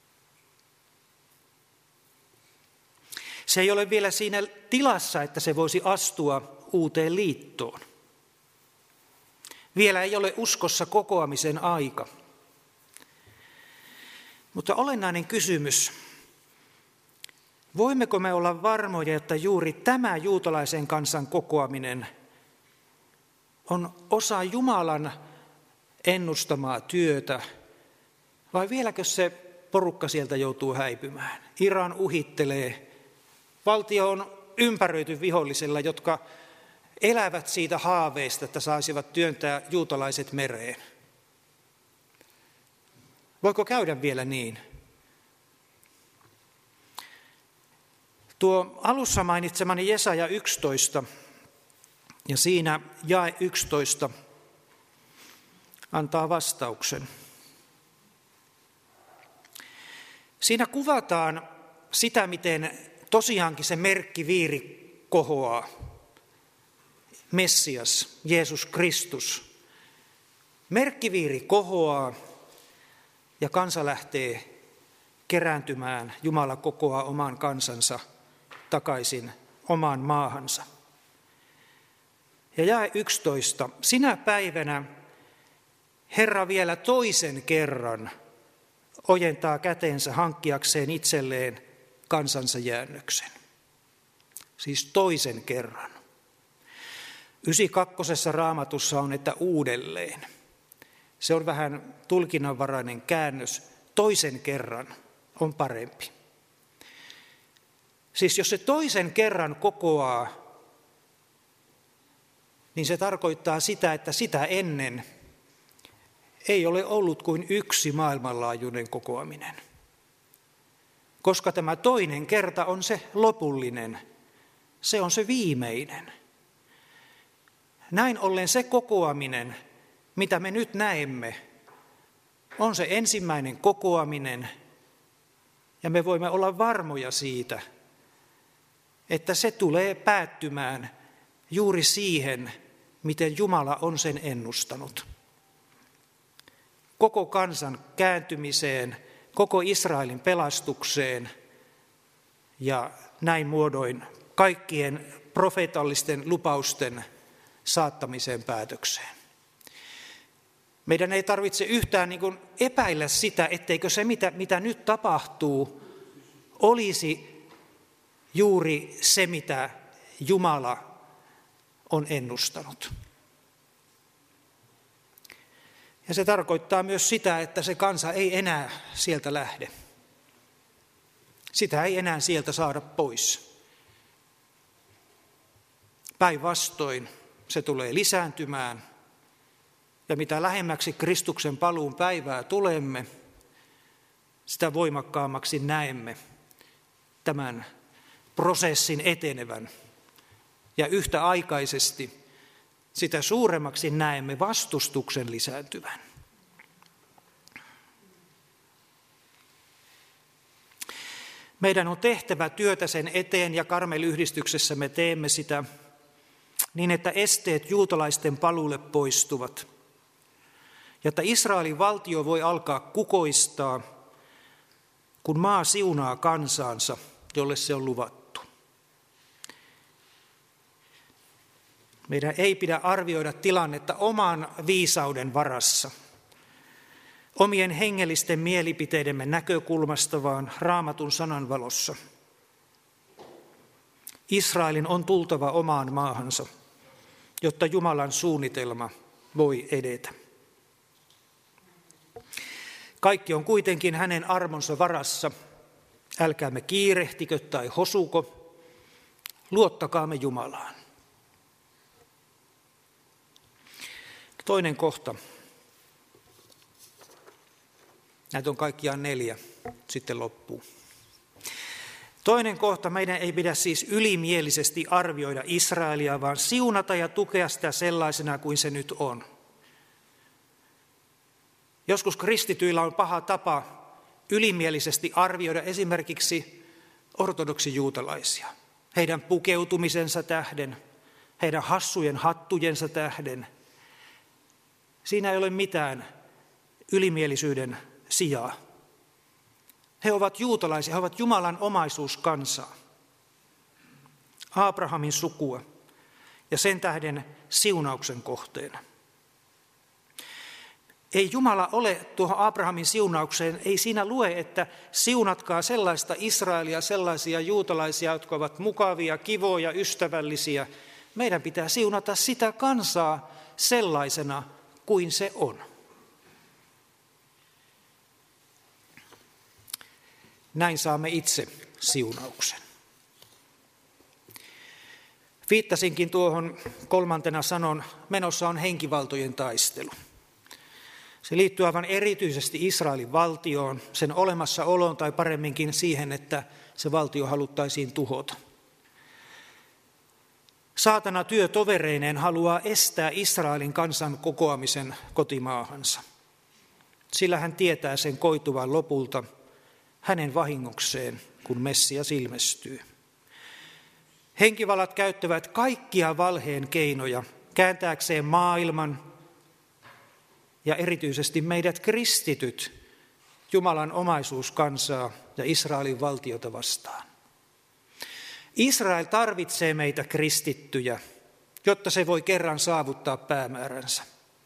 Speaker 1: Se ei ole vielä siinä tilassa, että se voisi astua uuteen liittoon. Vielä ei ole uskossa kokoamisen aika. Mutta olennainen kysymys, voimmeko me olla varmoja, että juuri tämä juutalaisen kansan kokoaminen on osa Jumalan ennustamaa työtä, vai vieläkö se porukka sieltä joutuu häipymään? Iran uhittelee, valtio on ympäröity vihollisilla, jotka elävät siitä haaveista, että saisivat työntää juutalaiset mereen. Voiko käydä vielä niin? Tuo alussa mainitsemani Jesaja yksitoista ja siinä jae yksitoista antaa vastauksen. Siinä kuvataan sitä, miten tosiaankin se merkkiviiri kohoaa. Messias, Jeesus Kristus. Merkkiviiri kohoaa ja kansa lähtee kerääntymään. Jumala kokoaa oman kansansa takaisin omaan maahansa. Ja jae yksitoista. Sinä päivänä Herra vielä toisen kerran ojentaa kätensä hankkiakseen itselleen kansansa jäännöksen. Siis toisen kerran. Ysikakkosessa Raamatussa on, että uudelleen. Se on vähän tulkinnanvarainen käännös. Toisen kerran on parempi. Siis jos se toisen kerran kokoaa, niin se tarkoittaa sitä, että sitä ennen ei ole ollut kuin yksi maailmanlaajuinen kokoaminen. Koska tämä toinen kerta on se lopullinen, se on se viimeinen. Näin ollen se kokoaminen, mitä me nyt näemme, on se ensimmäinen kokoaminen, ja me voimme olla varmoja siitä, että se tulee päättymään juuri siihen, miten Jumala on sen ennustanut. Koko kansan kääntymiseen, koko Israelin pelastukseen ja näin muodoin kaikkien profeetallisten lupausten saattamiseen päätökseen. Meidän ei tarvitse yhtään niin kuin epäillä sitä, etteikö se, mitä, mitä nyt tapahtuu, olisi juuri se, mitä Jumala on ennustanut. Ja se tarkoittaa myös sitä, että se kansa ei enää sieltä lähde. Sitä ei enää sieltä saada pois. Päinvastoin se tulee lisääntymään. Ja mitä lähemmäksi Kristuksen paluun päivää tulemme, sitä voimakkaammaksi näemme tämän prosessin etenevän. Ja yhtäaikaisesti sitä suuremmaksi näemme vastustuksen lisääntyvän. Meidän on tehtävä työtä sen eteen, ja Karmel-yhdistyksessä me teemme sitä niin, että esteet juutalaisten paluulle poistuvat, jotta Israelin valtio voi alkaa kukoistaa, kun maa siunaa kansaansa, jolle se on luvattu. Meidän ei pidä arvioida tilannetta oman viisauden varassa, omien hengellisten mielipiteidemme näkökulmasta, vaan Raamatun sanan valossa. Israelin on tultava omaan maahansa, jotta Jumalan suunnitelma voi edetä. Kaikki on kuitenkin hänen armonsa varassa. Älkäämme kiirehtikö tai hosuko, luottakaamme Jumalaan. Toinen kohta. Näitä on kaikkiaan neljä, sitten loppuu. Toinen kohta, meidän ei pidä siis ylimielisesti arvioida Israelia, vaan siunata ja tukea sitä sellaisena kuin se nyt on. Joskus kristityillä on paha tapa ylimielisesti arvioida esimerkiksi ortodoksijuutalaisia. Heidän pukeutumisensa tähden, heidän hassujen hattujensa tähden. Siinä ei ole mitään ylimielisyyden sijaa. He ovat juutalaisia, he ovat Jumalan omaisuuskansaa, Abrahamin sukua ja sen tähden siunauksen kohteena. Ei Jumala ole tuohon Abrahamin siunaukseen, ei siinä lue, että siunatkaa sellaista Israelia, sellaisia juutalaisia, jotka ovat mukavia, kivoja, ystävällisiä. Meidän pitää siunata sitä kansaa sellaisena kuin se on. Näin saamme itse siunauksen. Viittasinkin tuohon kolmantena sanon, menossa on henkivaltojen taistelu. Se liittyy aivan erityisesti Israelin valtioon, sen olemassaoloon tai paremminkin siihen, että se valtio haluttaisiin tuhota. Saatana työtovereineen haluaa estää Israelin kansan kokoamisen kotimaahansa. Sillä hän tietää sen koituvan lopulta hänen vahingokseen, kun Messias ilmestyy. Henkivallat käyttävät kaikkia valheen keinoja kääntääkseen maailman ja erityisesti meidät kristityt Jumalan omaisuuskansaa ja Israelin valtiota vastaan. Israel tarvitsee meitä kristittyjä, jotta se voi kerran saavuttaa päämääränsä.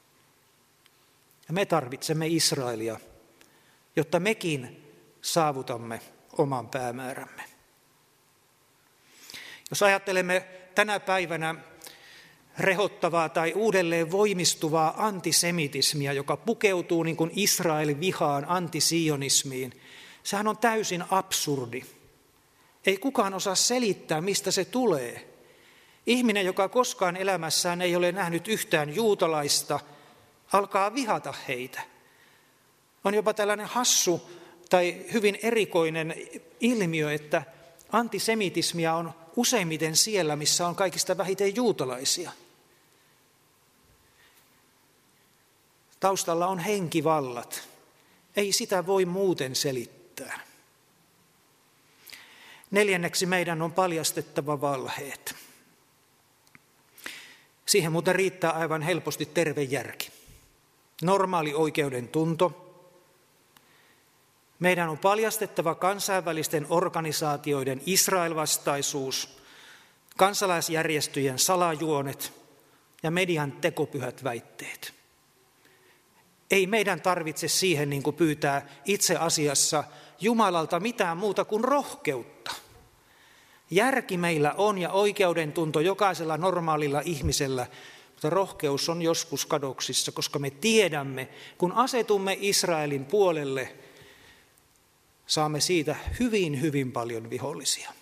Speaker 1: Ja me tarvitsemme Israelia, jotta mekin saavutamme oman päämäärämme. Jos ajattelemme tänä päivänä rehottavaa tai uudelleen voimistuvaa antisemitismia, joka pukeutuu niin kuin Israelin vihaan antisionismiin, sehän on täysin absurdi. Ei kukaan osaa selittää, mistä se tulee. Ihminen, joka koskaan elämässään ei ole nähnyt yhtään juutalaista, alkaa vihata heitä. On jopa tällainen hassu tai hyvin erikoinen ilmiö, että antisemitismia on useimmiten siellä, missä on kaikista vähiten juutalaisia. Taustalla on henkivallat. Ei sitä voi muuten selittää. Neljänneksi meidän on paljastettava valheet. Siihen muuten riittää aivan helposti terve järki. Normaali oikeuden tunto. Meidän on paljastettava kansainvälisten organisaatioiden Israel-vastaisuus, kansalaisjärjestöjen salajuonet ja median tekopyhät väitteet. Ei meidän tarvitse siihen niin kuin pyytää itse asiassa Jumalalta mitään muuta kuin rohkeutta Järki meillä on ja oikeudentunto jokaisella normaalilla ihmisellä, mutta rohkeus on joskus kadoksissa, koska me tiedämme, kun asetumme Israelin puolelle, saamme siitä hyvin, hyvin paljon vihollisia.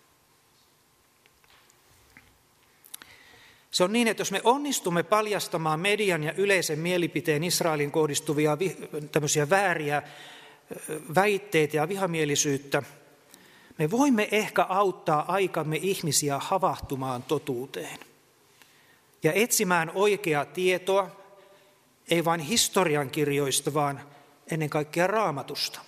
Speaker 1: Se on niin, että jos me onnistumme paljastamaan median ja yleisen mielipiteen Israelin kohdistuvia tämmöisiä vääriä väitteitä ja vihamielisyyttä, me voimme ehkä auttaa aikamme ihmisiä havahtumaan totuuteen ja etsimään oikeaa tietoa, ei vain historiankirjoista, vaan ennen kaikkea Raamatusta.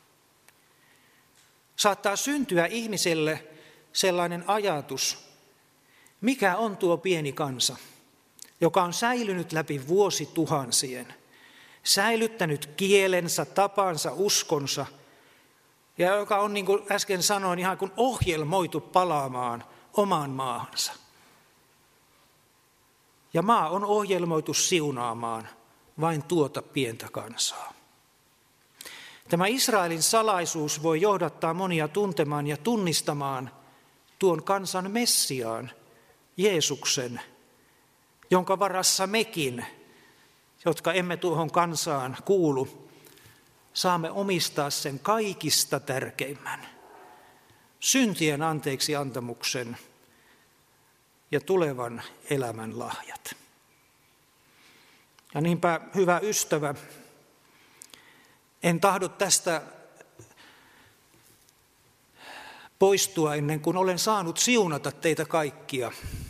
Speaker 1: Saattaa syntyä ihmiselle sellainen ajatus, mikä on tuo pieni kansa, joka on säilynyt läpi vuosituhansien, säilyttänyt kielensä, tapansa, uskonsa, ja joka on, niin kuin äsken sanoin, ihan kuin ohjelmoitu palaamaan omaan maahansa. Ja maa on ohjelmoitu siunaamaan vain tuota pientä kansaa. Tämä Israelin salaisuus voi johdattaa monia tuntemaan ja tunnistamaan tuon kansan Messiaan, Jeesuksen, jonka varassa mekin, jotka emme tuohon kansaan kuulu, saamme omistaa sen kaikista tärkeimmän, syntien anteeksi antamuksen ja tulevan elämän lahjat. Ja niinpä, hyvä ystävä, en tahdo tästä poistua ennen kuin olen saanut siunata teitä kaikkia.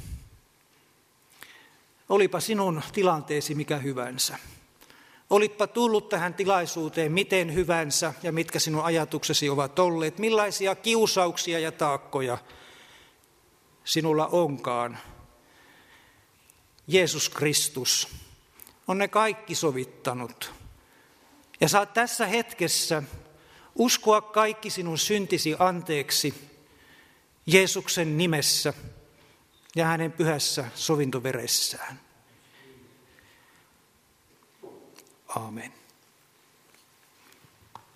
Speaker 1: Olipa sinun tilanteesi mikä hyvänsä. Olitpa tullut tähän tilaisuuteen miten hyvänsä ja mitkä sinun ajatuksesi ovat olleet, millaisia kiusauksia ja taakkoja sinulla onkaan. Jeesus Kristus on ne kaikki sovittanut. Ja saat tässä hetkessä uskoa kaikki sinun syntisi anteeksi Jeesuksen nimessä ja hänen pyhässä sovintoveressään. Aamen.